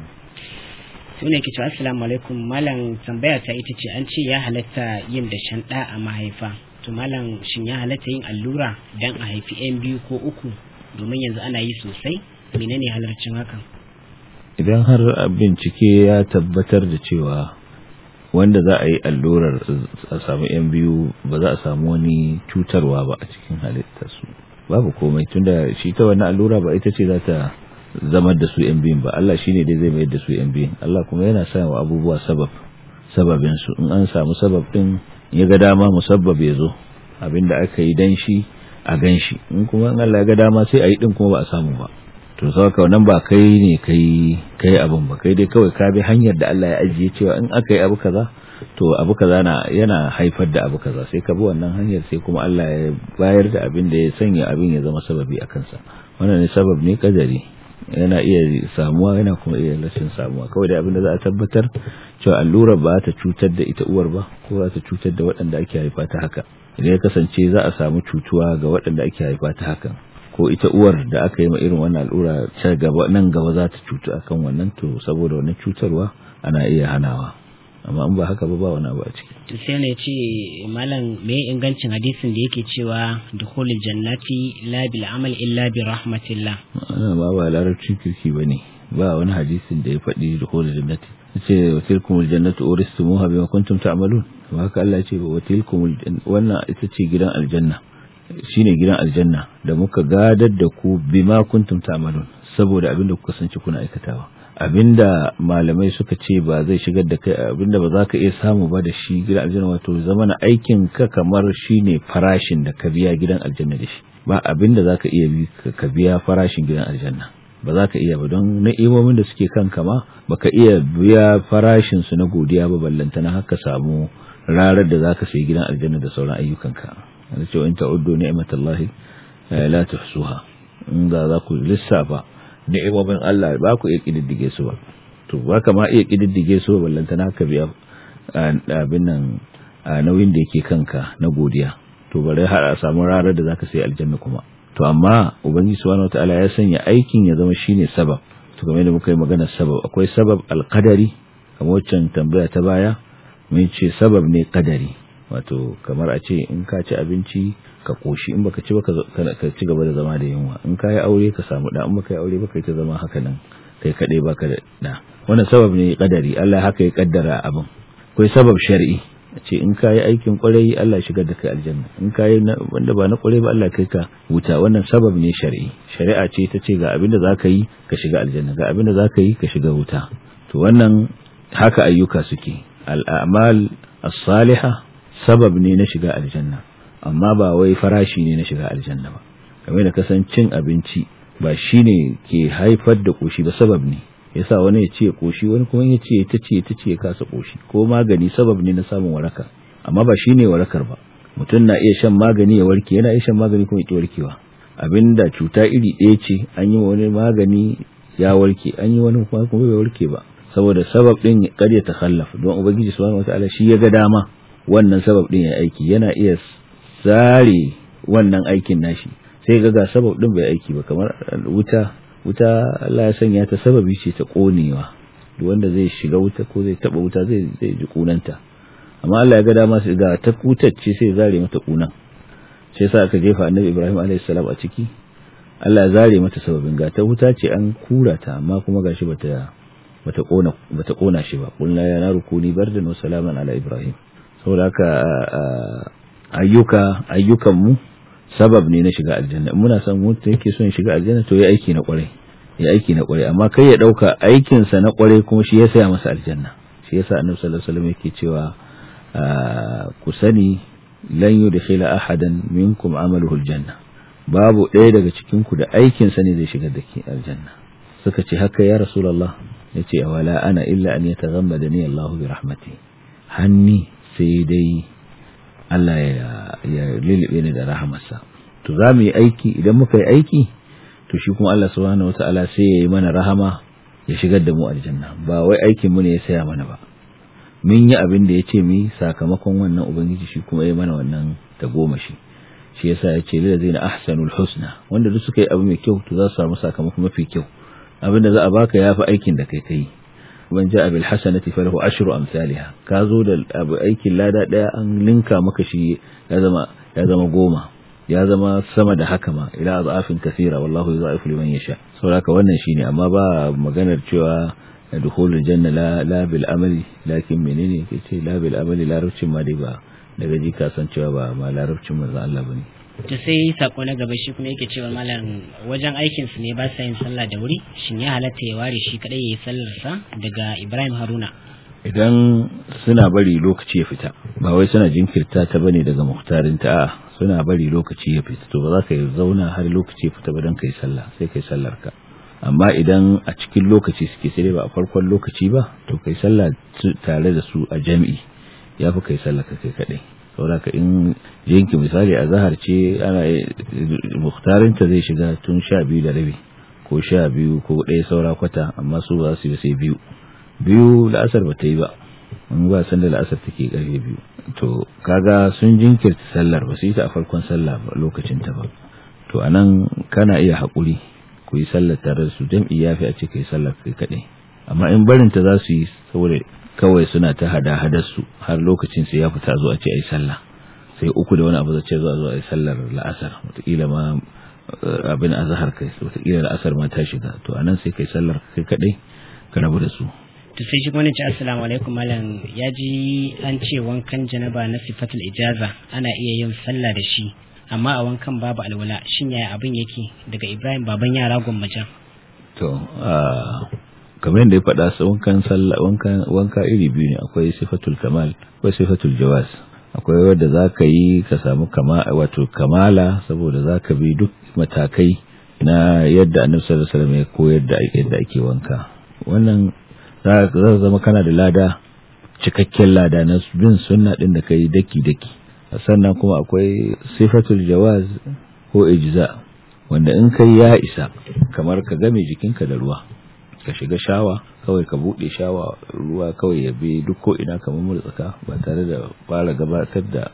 Sai ne ke cewa assalamu alaikum malam, tambaya ta ita ce, an ce ya halatta yin dashen ɗa a mahaifa, to malam shin ya halatta yin allura dan a haifi 'yan biyu ko uku, domin yanzu ana yi sosai, menene halarcin hakan? Idan har bincike ya tabbatar da cewa wanda za a yi allurar a samu 'yan biyu ba za a samu wani cutarwa ba a cikin halittarsu, babu komai, tunda shi ta wannan allura ba ita ce za ta zama da su 'yan biyun ba. Allah shine dai zai mayar da su 'yan biyun. Allah kuma yana sa wa abubuwa sababin su, in an samu sabab din ya ga dama musabbab ya zo, abinda aka yi dan shi a gan shi, in kuma Allah ya ga dama sai a yi din kuma ba a samu ba. To saboda wannan ba kai ne kai abin ba, kai dai kawai ka bi hanyar da Allah ya ajiye cewa in aka yi abu kaza to abu kaza yana haifar da abu kaza, sai ka bi wannan hanyar, sai kuma Allah ya bayar da abin da ya sanya abin ya zama sababi a kansa. wannan ne sabab ne kadari, yana iya samuwa yana kuma iya rashin samuwa. Kawai da abinda za a tabbatar cewa allurar ba ta cutar da ita uwar ba ko za ta cutar da waɗanda ake haifa ta haka. Idan ya kasance za a samu cutuwa ga waɗanda ake haifa ta haka, ko ita uwar da aka yi ma irin wannan allura nan gaba za ta cutu akan wannan, to saboda wannan cutarwa ana iya hanawa, amma in ba haka ba wani abu a ciki. To sai ne ce malam me ingancin hadisin da yake cewa dukhulul jannati la bil amal illa bi rahmatillah? Ba larabcin kirki bane, ba wani hadisin da ya faɗi dukhulul jannati. Yace wa tilkumul jannatu uristumuha bima kuntum ta'malun. Haka Allah ya ce wa tilkumul wannan ita ce gidan aljanna, shine gidan aljanna da muka gadar da ku bima kuntum ta'malun, saboda abinda kuka sanci kuna aikatawa. Abinda malamai suka ce ba zai shigar da kai, abinda ba za ka iya samu ba da shi gidan aljanna, wato zamana aikin ka kamar shine farashin da ka biya gidan aljanna da shi. Ba abinda za ka iya bi ka biya farashin gidan aljanna, ba za ka iya ba, don na'imomin da suke kanka ma baka iya biya farashin su na godiya ba, ballantana haka samu rarar da za ka sayi gidan aljanna da sauran ayyukanka. Ana cewa in ta'uddu ni'matallahi la tuhsuha, in za ku lissafa ni'imomin Allah ba ku iya kididdige su ba, to ba ka ma iya kididdige su ba, ballantana ka biya abin nan nauyin da yake kanka na godiya, to bare har a samu rarar da zaka sai aljanna kuma. To amma ubangiji subhanahu wataala ya sanya aikin ya zama shine sabab. To kamar da muka yi magana sabab, akwai sabab alqadari, kamar wancan tambaya ta baya mun ce sabab ne qadari, wato kamar a ce in ka ci abinci ka koshi, in baka ci ba ka ci gaba da zama da yunwa, in ka yi aure ka samu da, in baka yi aure ba kai ta zama haka nan kai kadai baka da da. Wannan sabab ne qadari, Allah haka ya kaddara abin. Akwai sabab shar'i, ce in ka yi aikin kwarai Allah shigar da kai aljanna, in ka yi wanda ba na kwarai ba Allah kai ka wuta. Wannan sabab ne shar'i, shari'a ce ta ce ga abin da zaka yi ka shiga aljanna, ga abin da zaka yi ka shiga wuta. To wannan haka ayyuka suke. Al-a'mal as-salihah sabab ne na shiga aljanna, amma ba wai farashi ne na shiga aljanna ba. Kamar da kasancin abinci ba shine ke haifar da koshi ba, sabab ne. Yasa wani ya ce koshi, wani kuma ya ce ta ce ya kasa koshi. Ko magani sabab ne na samun waraka, amma ba shine warakar ba. Mutum na iya shan magani ya warke, yana iya shan magani kuma ya ki warkewa. Abinda cuta iri ɗaya ce, an yi wani magani ya warke, an yi wani kuma bai warke ba, saboda sabab din kar ya takhallaf. Don ubangiji subhanahu wataala shi ya ga dama wannan sabab din ya aiki, yana iya zare wannan aikin nashi, sai ga sabab din bai aiki ba. Kamar wuta Allah ya sanya ta sababi ce ta konewa, duk wanda zai shiga wuta ko zai taba wuta zai ji kunanta, amma Allah ya ga dama sai ga ta kutacce sai zare mata kunan. Sai sa aka jefa annabi Ibrahim alayhis salam a ciki, Allah ya zare mata sababin, ga ta wuta ce an kura ta, amma kuma gashi bata kona shi ba. Qulna ya naru kuni bardan wa salaman ala Ibrahim. Saboda haka ayyukan mu sabab ne na shiga aljanna. In muna son mutum yake son shiga aljanna, to ya aiki na kwarai, amma kai ya dauka aikin sa na kwarai kuma shi ya saya masa aljanna. Shi yasa annabi sallallahu alaihi wasallam yake cewa ku sani lan yudkhila ahadan minkum amaluhu aljanna, babu ɗaya daga cikin ku da aikin sa ne zai shigar da ke aljanna. Suka ce haka ya rasulullah, yace wala ana illa an yataghammadani Allah bi rahmati, hanni sai dai Allah ya lillibe ni da rahamarsa. To za mu yi aiki, idan muka yi aiki to shi kuma Allah subhanahu wataala sai ya yi mana rahama ya shigar da mu aljanna. Ba wai aikin mu ne ya saya mana ba, mun yi abin da ya ce mu, sakamakon wannan ubangiji shi kuma ya yi mana wannan tagomashi. Shi yasa ya ce lillazina ahsanul husna, wanda duk suka yi abu mai kyau to za su samu sakamako mafi kyau. Abin da za a baka yafi aikin da kai man ja'a bil hasanati falahu ashru amsalha, ka zo da abu aikin lada daya an linka maka shi ya zama 10, ya zama sama da haka ma, ila azafin kaseera, wallahu yudha'ifu liman yasha. Saboda wannan shine, amma ba maganar cewa dukhulul janna la bil amali, lakin menene kace la bil amali, larabcin ma dai ba daga ji ka san cewa ba larabcin manzo Allah bane. To sai sako na gaba shi kuma yake cewa malam wajen aikin su ne ba sa yin sallah da wuri, shin ya halatta ya ware shi kadai yayi sallar sa? Daga Ibrahim Haruna. Idan suna bari lokaci ya fita, ba wai suna jinkirta ta bane daga muhtarin ta, suna bari lokaci ya fita, to ba za ka zauna har lokaci ya fita ba dan kai sallah, sai kai sallar ka. Amma idan a cikin lokaci suke, sai ba a farkon lokaci ba, to kai sallah tare da su a jami'i yafi kai sallar ka kai kadai. saboda ka in yanki misali azhar ce ana mukhtarin ta zai shiga tun 12:30 ko 12 ko 1 saura kwata amma su ba su yi sai biyu la'asar ba ta yi ba in ba san da la'asar take karfe 2 to kaga sun jinkirta sallar ba su yi ta a farkon sallah ba lokacin ta ba to anan kana iya hakuri ku yi sallar tare da su jam'i yafi a ce kai sallar kai kadai amma in barin ta za su yi saboda kawai suna ta hada su har lokacin sai ya fita zo a ce ai sallah sai 3 da wani abu zai ce zo ai sallar la'asar wataƙila ma abin azhar kai wataƙila la'asar ma ta shiga to anan sai kai sallar kai kadai ka rabu da su. To sai shi wani ce assalamu alaikum malam, ya ji an ce wankan janaba na sifatul ijaza ana iya yin sallah da shi amma a wankan babu alwala, shin yaya abin yake? Daga Ibrahim baban yara Gwammaja. To kamar yadda ya faɗa su wanka iri biyu ne, akwai sifatul kamal akwai sifatul jawaz. Akwai wanda zaka yi ka samu kamala saboda zaka bi duk matakai na yadda Annabi sallallahu alaihi wasallam ya koyar da yadda ake wanka. Wannan za zama kana da lada, cikakken lada na bin sunna din da kai daki sannan kuma akwai sifatul jawaz ko ijza wanda in kai ya isa, kamar ka game jikinka da ruwa, ka shiga shawa kawai ka bude shawa, ruwa kawai ya bi duk ko ina kamar murtsaka ba tare da fara gabatar da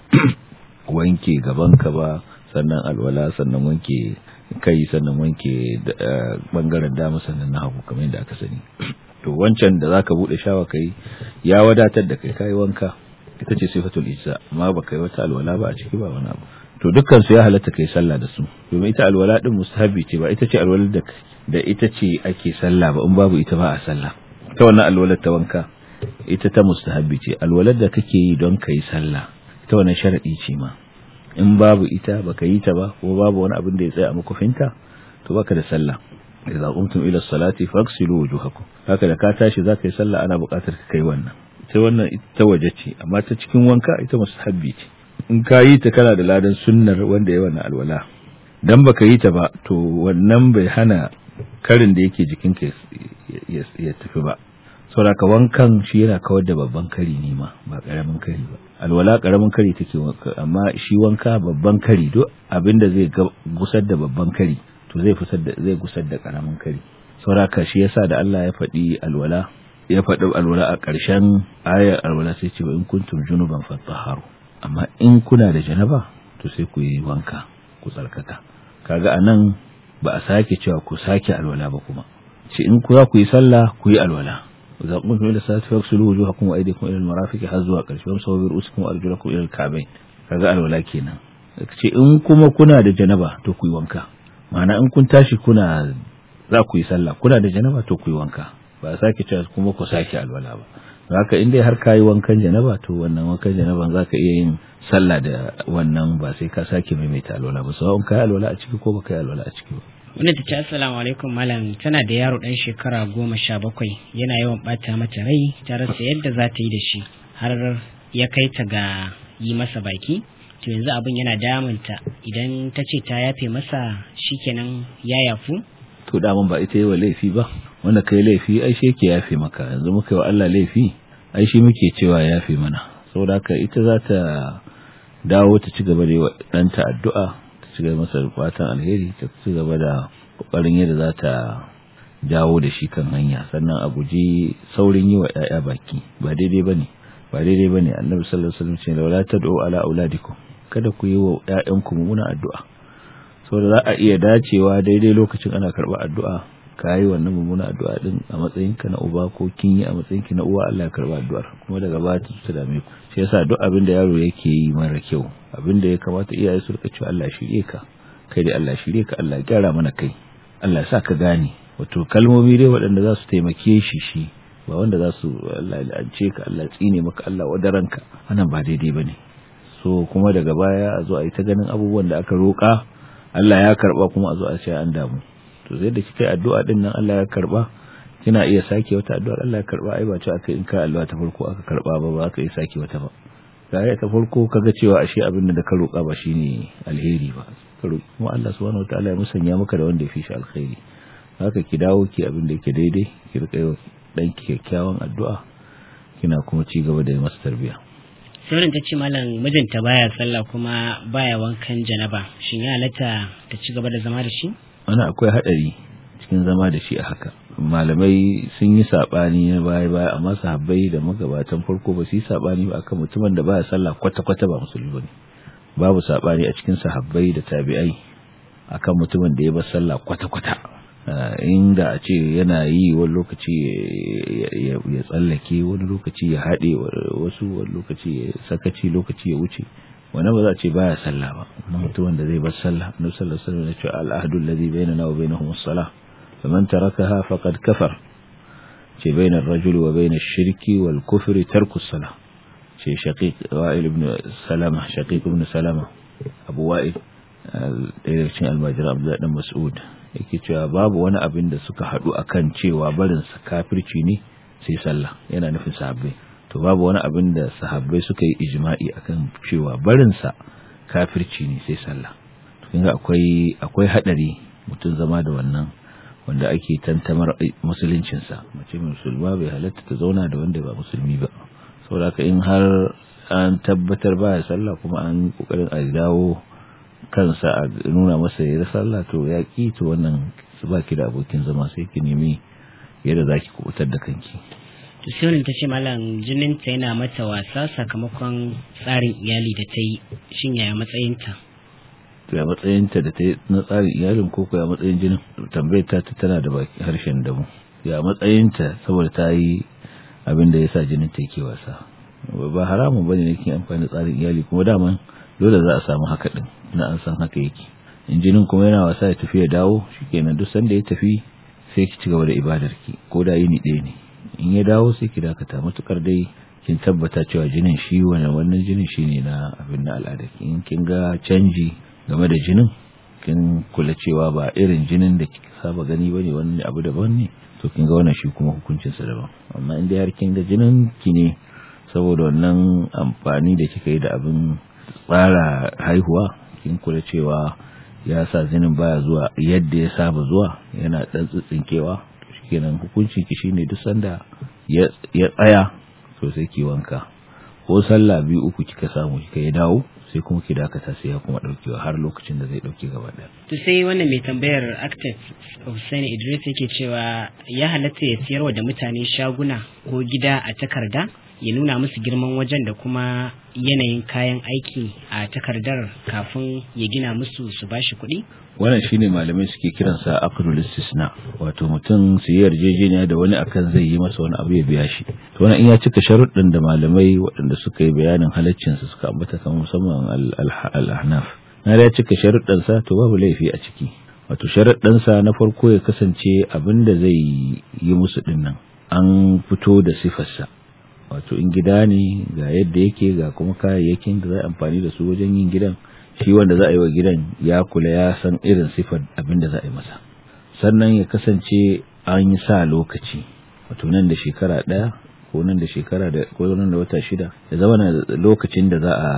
wanke gabanka ba, sannan alwala, sannan wanke kai, sannan wanke bangaren dama, sannan na hagu kamar yadda aka sani. To wancan da zaka bude shawa kai ya wadatar da kai wanka, ita ce sifatul ijza, amma baka yi wata alwala ba a ciki ba wani abu. To dukkan su ya halatta kai sallah da su, domin ita alwala din mustahabi ce, ba ita ce alwala da ita ce ake sallah ba, in babu ita ba a sallah. Ta wannan alwalar ta wanka ita ta mustahabi ce, alwalar da kake yi don kai sallah ita wannan sharadi ce ma, in babu ita baka yi ta ba ko babu wani abin da ya tsaya a makofinta to baka da sallah. idza qumtum ila as-salati faghsilu wujuhakum, haka da ka tashi zaka yi sallah ana buƙatar ka kai wannan. Sai wannan ita waje ce, amma ta cikin wanka ita mustahabbi ce. In ka yi ta kana da ladan sunnar wanda ya wannan alwala, dan baka yi ta ba to wannan bai hana karin da yake jikinka ya tafi ba. Saboda ka wankan shi yana kawar da babban kari ne ma, ba karamin kari ba. Alwala karamin kari take wanka, amma shi wanka babban kari, duk abinda zai gusar da babban kari to zai gusar da karamin kari. Saboda ka shi yasa da Allah ya faɗi alwala a ƙarshen ayar alwala sai ce in kuntum junuban fatahharu, amma in kuna da janaba to sai ku yi wanka ku tsarkaka. Kaga anan ba a sake cewa ku sake alwala ba, kuma ce in ku za ku yi sallah ku yi alwala. idza qumtum ila salati faghsilu wujuhakum wa aydiyakum ila al-marafiq har zuwa ƙarshe, wamsahu bi ru'usikum wa arjulakum ila al-ka'bayn. Kaga alwala kenan. Ce in kuma kuna da janaba to ku yi wanka, ma'ana in kun tashi kuna za ku yi sallah kuna da janaba to ku yi wanka, ba a sake cewa kuma ku sake alwala ba. Haka in dai har ka yi wankan janaba to wannan wankan janaban za ka iya yin sallah da wannan, ba sai ka sake maimaita alwala ba, sawa'un ka yi alwala a ciki ko ba ka yi alwala a ciki ba. Wanda ta ce assalamu alaikum malam, tana da yaro ɗan shekara 17 yana yawan ɓata mata rai, ta rasa yadda za ta yi da shi har ya kai ta ga yi masa baki. To yanzu abin yana damunta, idan ta ce ta yafe masa shikenan ya yafu? To daman ba ita yi wa laifi ba, wanda kai laifi ai shi yake yafe maka. Yanzu muka yi wa Allah laifi ai shi muke cewa yafe mana. Saboda haka ita za ta dawo ta ci gaba da yi wa ɗanta addu'a, ta ci gaba masa fatan alheri, ta ci gaba da ƙoƙarin yadda za ta dawo da shi kan hanya. Sannan a guji saurin yi wa ‘ya'ya baki, ba daidai ba ne. Annabi sallallahu alaihi wasallam ce la tad'u ala auladikum, kada ku yi wa ‘ya'yanku mummunan addu'a. Saboda za a iya dacewa daidai lokacin ana karɓar addu'a, ka yi wannan mummunan addu'a din a matsayinka na uba, ko kin yi a matsayinki na uwa, Allah ya karɓa addu'ar, kuma daga baya ta dame ku. Shi yasa duk abin da yaro yake yi mara kyau, abin da ya kamata iyaye su rika cewa Allah shirye ka, kai dai Allah shirye ka, Allah ya gyara mana kai, Allah ya sa ka gane. Wato kalmomi dai waɗanda za su taimake shi, ba wanda za su Allah ya la'ance ka, Allah tsine maka, Allah wadaranka, wannan ba daidai bane. So kuma daga baya a zo a yi ta ganin abubuwan da aka roƙa Allah ya karba, kuma a zo a ce an damu. To zai da kike addu'a din nan Allah ya karba, kina iya sake wata addu'ar Allah ya karba. Ai ba ce aka in ka Allah ta farko aka karba ba ka iya sake wata ba. Sai ta farko kaga cewa ashe abin da ka roƙa ba shine alheri ba, ka roƙi kuma Allah subhanahu wataala ya musanya maka da wanda ya fi shi alkhairi. Haka ki dawo ki abin da yake daidai, ki rika yi danki kyakkyawan addu'a, kina kuma ci gaba da masa tarbiyya. sauran ta ce malam mijinta baya sallah kuma baya wankan janaba, shin ya halatta ta ci gaba da zama da shi? Wani akwai hadari cikin zama da shi a haka. Malamai sun yi sabani na baya amma sahabbai da magabatan farko ba su yi sabani ba akan mutumin da baya sallah kwata-kwata ba musulmi bane. Babu sabani a cikin sahabbai da tabi'ai akan mutumin da ya bar sallah kwata-kwata. Inda a ce yana yi wani lokaci ya tsallake, wani lokaci ya haɗe wasu, wani lokaci ya sakaci, lokaci ya wuce, wannan ba za a ce baya sallah ba. Mutumin da zai bar sallah, Annabi sallallahu alaihi wasallam ya ce al-ahdu alladhi bainana wa bainahum as-salah faman tarakaha faqad kafar. Ce bainar rajuli wa bainash shirki wal kufri tarku as-salah. Ce Shaqiq Wa'il ibn Salama, Shaqiq ibn Salama, Abu Wa'il ɗaya cikin almajira Abdullah dan Mas'ud yake cewa babu wani abin da suka haɗu akan cewa barin sa kafirci ne sai sallah, yana nufin sahabbai. To babu wani abin da sahabbai suka yi ijma'i akan cewa barin sa kafirci ne sai sallah. To kinga akwai hadari mutum zama da wannan wanda ake tantamar musuluncin sa. Mace musulma bai halatta ta zauna da wanda ba musulmi ba, saboda haka in har an tabbatar baya sallah kuma an kokarin a dawo kansa a nuna masa ya sallah, to ya ki, to wannan su baki da abokin zama, sai ki nemi yadda zaki kubutar da kanki. To sai ta ce malam jinin ta yana mata wasa sakamakon tsarin iyali da ta yi, shin yaya matsayinta? To ya matsayinta da ta yi na tsarin iyalin ko ya matsayin jinin? Tambayar ta tana da baki harshen damu. Ya matsayinta saboda ta yi abin da yasa jinin ta yake wasa. Ba haramun bane ne kin amfani da tsarin iyali, kuma daman dole za a samu haka din, na an san haka yake. Injinin kuma yana wasa ya tafi ya dawo, shikenan duk sanda ya tafi sai ki cigaba da ibadarki, ko da yini ɗaya ne. In ya dawo sai ki dakata, matukar dai kin tabbata cewa jinin shi wannan jinin shine na abin na al'adarki. In kin ga canji game da jinin, kin kula cewa ba irin jinin da kika saba gani bane, wani abu daban ne, to kin ga wannan shi kuma hukuncin sa daban. Amma in dai har kin ga jinin ki ne saboda wannan amfani da kika yi da abin tsara haihuwa, kin kula cewa ya sa jinin baya zuwa yadda ya saba zuwa, yana dan tsitsinkewa, shikenan hukunci ki shine duk sanda ya tsaya to sai ki wanka, ko sallah 2-3 kika samu kika yi dawo, sai kuma ki dakata sai ya kuma daukewa har lokacin da zai dauke gaba daya. To sai wannan mai tambayar Active Hussein Idris yake cewa ya halatta ya siyarwa da mutane shaguna ko gida a takarda, ya nuna musu girman wajen da kuma yanayin kayan aiki a takardar kafin ya gina musu su bashi kuɗi? Wannan shine malamai suke kiransa aqdul istisna, wato mutum su yi yarjejeniya da wani akan zai yi masa wani abu ya biya shi. To wannan in ya cika sharuɗin da malamai waɗanda suka yi bayanin halaccin sa suka ambata, kan musamman al-ahnaf, na da ya cika sharuɗin sa to babu laifi a ciki. Wato sharuɗin sa na farko ya kasance abinda zai yi musu dinnan an fito da sifarsa, wato in gida ne ga yadda yake, ga kuma kayayyakin da za a amfani da su wajen yin gidan, shi wanda za a yi wa gidan ya kula, ya san irin sifar abin da za a yi masa. Sannan ya kasance an yi sa lokaci, wato nan da shekara 1 ko nan da shekara ko nan da wata 6, ya zama na lokacin da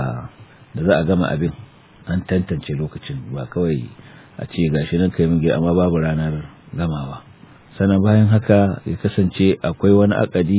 za a gama abin, an tantance lokacin, ba kawai a ce gashi nan kai mun amma babu ranar gamawa. Sannan bayan haka ya kasance akwai wani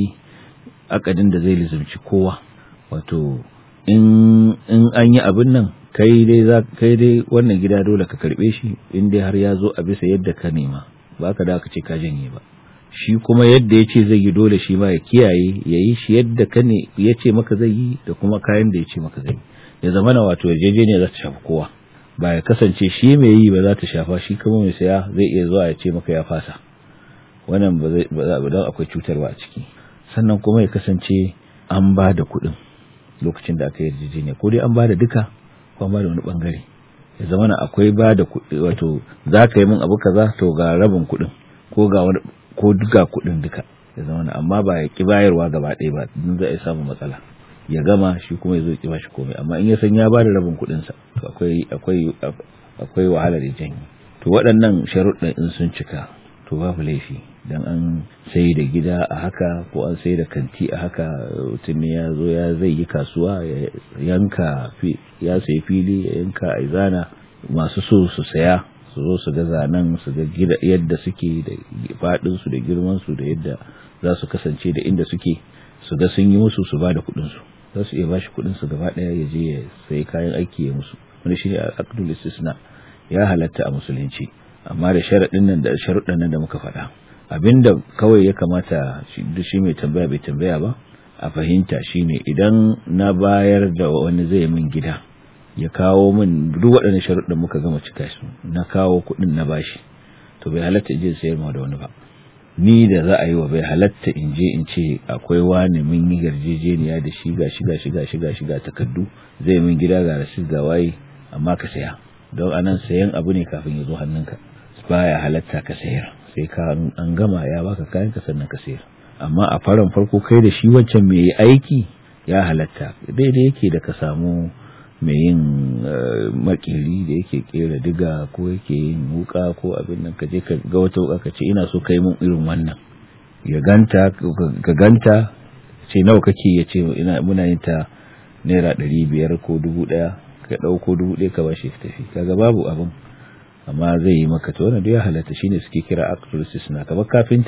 akadin da zai lizumci kowa, wato in an yi abin nan kai dai wannan gida dole ka karbe shi in dai har ya zo a bisa yadda ka nema, ba ka da ka ce ka janye ba. Shi kuma yadda ya ce zai yi dole shi ma ya kiyaye ya yi shi yadda ka ne ya ce maka zai yi, da kuma kayan da ya ce maka zai yi. Ya zama na wato yarjejeniya za ta shafi kowa, ba ya kasance shi mai yi ba za ta shafa, shi kuma mai saya zai iya zuwa ya ce maka ya fasa. Wannan ba don akwai cutarwa a ciki. Sannan kuma ya kasance an ba da kuɗin lokacin da aka yi yarjejeniya, ko dai an ba da duka ko an ba da wani bangare. Ya zama na akwai ba da kuɗi, wato za ka yi min abu kaza to ga rabin kuɗin, ko ga wani ko duka kuɗin duka. Ya zama na amma ba ya ki bayarwa gaba ɗaya ba, don za a samu matsala. Ya gama shi kuma ya zo ki bashi komai, amma in ya san ya ba da rabin kuɗinsa to akwai wahalar janyi. To waɗannan sharuɗan in sun cika to babu laifi dan an sai da gida a haka ko an sai da kanti a haka, mutum ne ya zo ya zai yi kasuwa, ya sayi fili ya yanka a zana, masu so su saya su zo su ga zanen, su ga gida yadda suke da faɗin su da girman su da yadda za su kasance da inda suke, su ga sun yi musu su ba da kuɗin su. za su iya bashi kudin su gaba daya ya je ya sai kayan aiki ya musu. Wani shine aqdul istisna, ya halatta a musulunci, amma da sharadin nan da sharuɗan nan da muka faɗa. Abinda kawai ya kamata shi mai tambaya bai tambaya ba a fahimta shine, idan na bayar da wani zai min gida ya kawo min duk waɗannan sharuɗan muka gama cika su, na kawo kuɗin na bashi, to bai halatta in je sayar ma da wani ba. Ni da za a yi wa bai halatta in je in ce akwai wani mun yi yarjejeniya da shi ga takardu zai min gida ga rasid ga waye, amma ka saya, don anan sayan abu ne kafin ya zo hannunka, baya halatta ka sayar sai ka an gama ya baka kayan ka sannan ka sayar. Amma a faran farko kai da shi wancan mai aiki ya halatta, daidai yake da ka samu mai yin makeri da yake kera diga ko yake yin wuka ko abin nan, ka je ka ga wata wuka ka ce ina so kai mun irin wannan, ya ganta ka ganta ce nawa kake, ya ce muna yin ta naira 500 ko 1000, ka dauko 1000 ka bashi ka tafi, kaga babu abin, amma zai yi maka to wannan duk ya halatta. Shine suke kira aqdul istisna. Kamar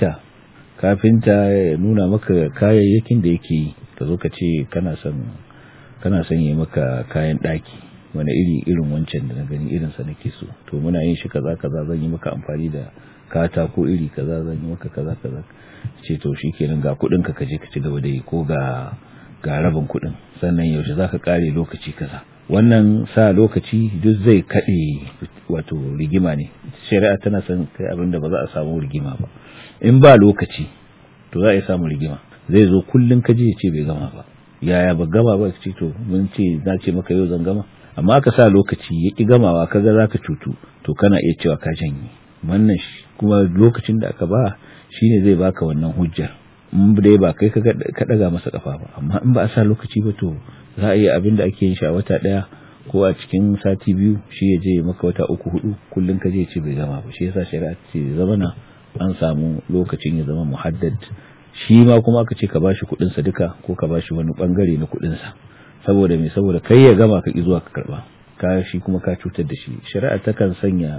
kafinta ya nuna maka kayayyakin da yake yi, ka zo ka ce kana son yi maka kayan daki wani irin wancan da na gani irin sa nake so, to muna yin shi kaza zan yi maka amfani da katako iri kaza, zan yi maka kaza ce to shikenan ga kudin ka je ka ci gaba da yi, ko ga rabin kudin, sannan yaushe zaka kare lokaci kaza. Wannan sa lokaci duk zai kade wato rigima ne. Shari'a tana son kai abinda ba za a samu rigima ba. In ba lokaci to za a samu rigima, zai zo kullun kaje ya ce bai gama ba, yaya ba gama ba, ce to mun ce na ce maka yau zan gama, amma aka sa lokaci ya ki gamawa, kaga zaka cutu, to kana iya cewa ka janye. Wannan kuma lokacin da aka ba shine zai baka wannan hujjar, in dai ba kai ka daga masa kafa ba. Amma in ba a sa lokaci ba, to za a yi abin da ake yin shi a wata daya ko a cikin sati 2, shi ya je maka wata 3-4 kullun kaje ya ce bai gama ba. Shi yasa shari'a ce zamana an samu lokacin ya zama muhaddad. Shi ma kuma aka ce ka bashi kudin sa duka ko ka bashi wani bangare na kudin sa, saboda me, saboda kai ya gama ka ki zuwa ka karba, ka shi kuma ka cutar da shi. Shari'a takan sanya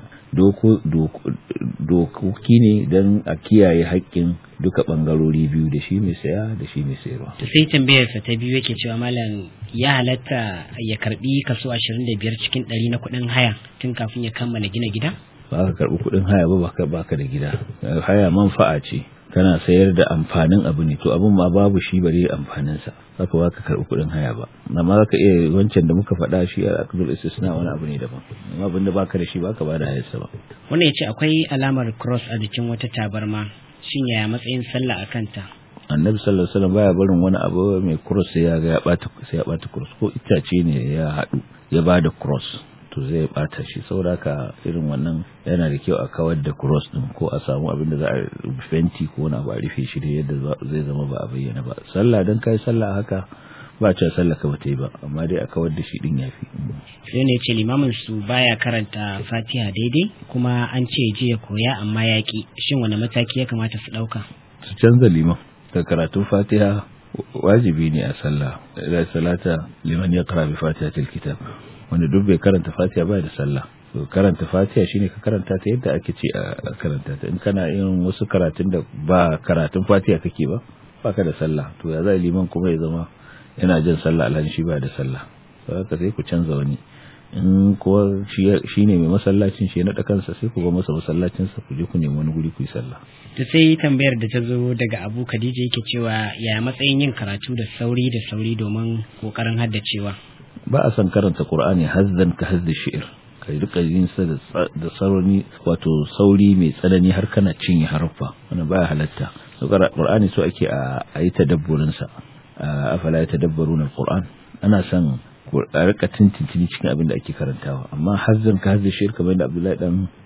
dokoki ne dan a kiyaye haƙƙin duka bangarori biyu, da shi mai saya da shi mai sayarwa. Sai tambayar sa ta biyu yake cewa malam, ya halatta ya karbi kaso 25 cikin 100 na kudin haya tun kafin ya kammala gina gida? Ba ka karbi kudin haya ba, baka da gida. Haya manfa'a ce, kana sayar da amfanin abu ne, to abun ma babu shi bare amfanin sa, haka ba ka karbi kudin haya ba. Amma zaka iya wancan da muka faɗa shi al-aqdul istisna wani abu ne daban, amma abinda baka da shi baka ba da hayarsa ba. Wannan yace akwai alamar cross a jikin wata tabarma, shin yaya matsayin sallah akan ta? Annabi sallallahu alaihi wasallam baya barin wani abu mai cross sai ya ga ya bata cross, ko itace ne ya hadu ya bada cross to zai bata shi. Saboda haka irin wannan yana da kyau a kawar da cross din, ko a samu abin da za a fenti ko wani abu a rufe shi da yadda zai zama ba a bayyana ba. Sallah dan kai sallah haka ba ta sallah ka bata yi ba, amma dai a kawar da shi din yafi. Sai ne ce limamin su baya karanta Fatiha daidai, kuma an ce je ya koya amma yaki, shin wani mataki ya kamata su dauka? Su canza liman. Da karatun Fatiha wajibi ne a sallah, da salata liman yaqra bi Fatihatil kitab, wanda duk bai karanta Fatiha ba da sallah. To karanta Fatiha shine ka karanta ta yadda ake ce a karanta ta. In kana yin wasu karatun da ba karatun Fatiha kake ba, baka da sallah. To ya zai liman kuma ya zama yana jin sallah alhan shi ba da sallah. Saboda sai ku canza wani. In kuwa shi ne mai masallacin shi ya naɗa kansa, sai ku ga masa masallacinsa ku je ku nemi wani guri ku yi sallah. To sai tambayar da ta zo daga Abu Khadija yake cewa ya matsayin yin karatu da sauri domin kokarin haddacewa? Ba a san karanta Qur'ani hazzan ka hazzi shi'r, kai rika yin sa da sauri, wato sauri mai tsanani har kana cinye haruffa, wannan baya halatta. Qur'ani so ake a yi tadabburin sa, afala yatadabbaruna al-Qur'an. Ana san a rika tintintini cikin abin da ake karantawa, amma hazzan ka hazzi shi'r kamar da Abdullahi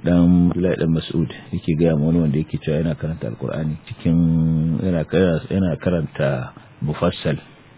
dan Mas'ud yake ga mu wani wanda yake cewa yana karanta al-Qur'ani cikin yana karanta mufassal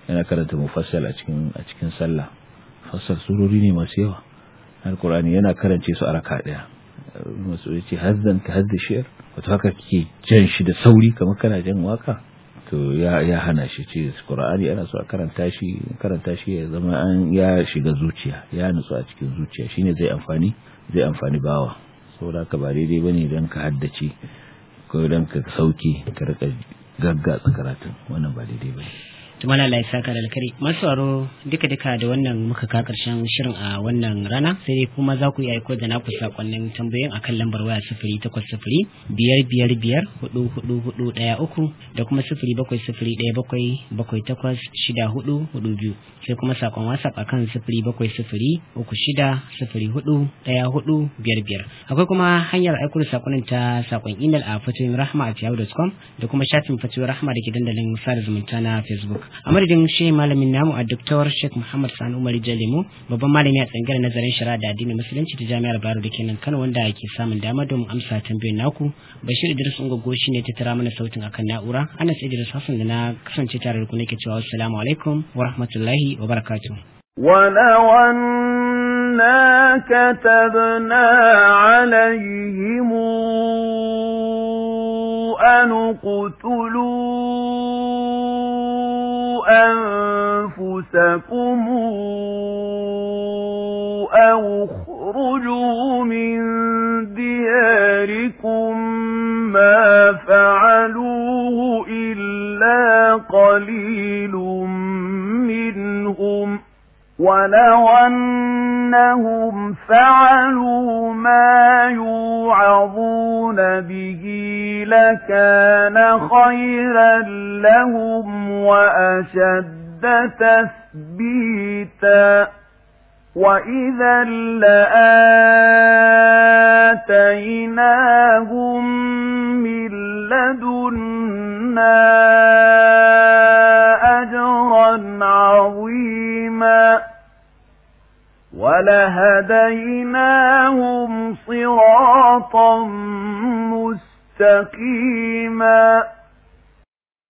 a cikin sallah. Fassar surori ne masu yawa al-Qur'ani, yana karance su a raka daya. Masu yace hazzan ka hazzi shi'r, wato haka kike jan shi da sauri kamar kana jan waka, to ya hana shi. Ce Qur'ani ana so a karanta shi ya zama ya shiga zuciya, ya nutsu a cikin zuciya, shine zai amfani bawa. Saboda haka ba daidai bane dan ka haddace ko dan ka sauke ka rika gaggatsa karatun, wannan ba daidai bane. tumala Allah ya saka da alkari masu aro duka da wannan muka ka karshen shirin a wannan rana sai dai kuma za ku yi aiko da naku sakonnin tambayoyin akan lambar waya 08055444413 da kuma 07017786442 sai kuma sakon WhatsApp akan 07036041455 akwai kuma hanyar aiko da sakonnin ta sakon email a fatoyinrahma@yahoo.com da kuma shafin fatoyin rahma da ke dandalin sada zumunta na Facebook. A madadin shi malamin namu a Dr. Sheikh Muhammad Sani Umar Jalemu babban malami a tsangar nazarin shari'a da addinin musulunci ta Jami'ar Bayero da ke nan Kano wanda ke samun dama domin amsa tambayoyin naku. Bashir Idris Ungogo shi ne ta tara mana sautin akan na'ura. Anas Idris Hassan da na kasance tare da ku nake cewa assalamu alaikum wa rahmatullahi wa barakatuh. ولو أنا كتبنا عليهم أن اقتلوا أنفسكم أو اخرجوا من دياركم ما فعلوه إلا قليل منهم ولو أنهم فعلوا ما يوعظون به لكان خيرا لهم وأشد تثبيتا وإذا لآتيناهم من لدنا أجرا عظيما ولهديناهم صراطا مستقيما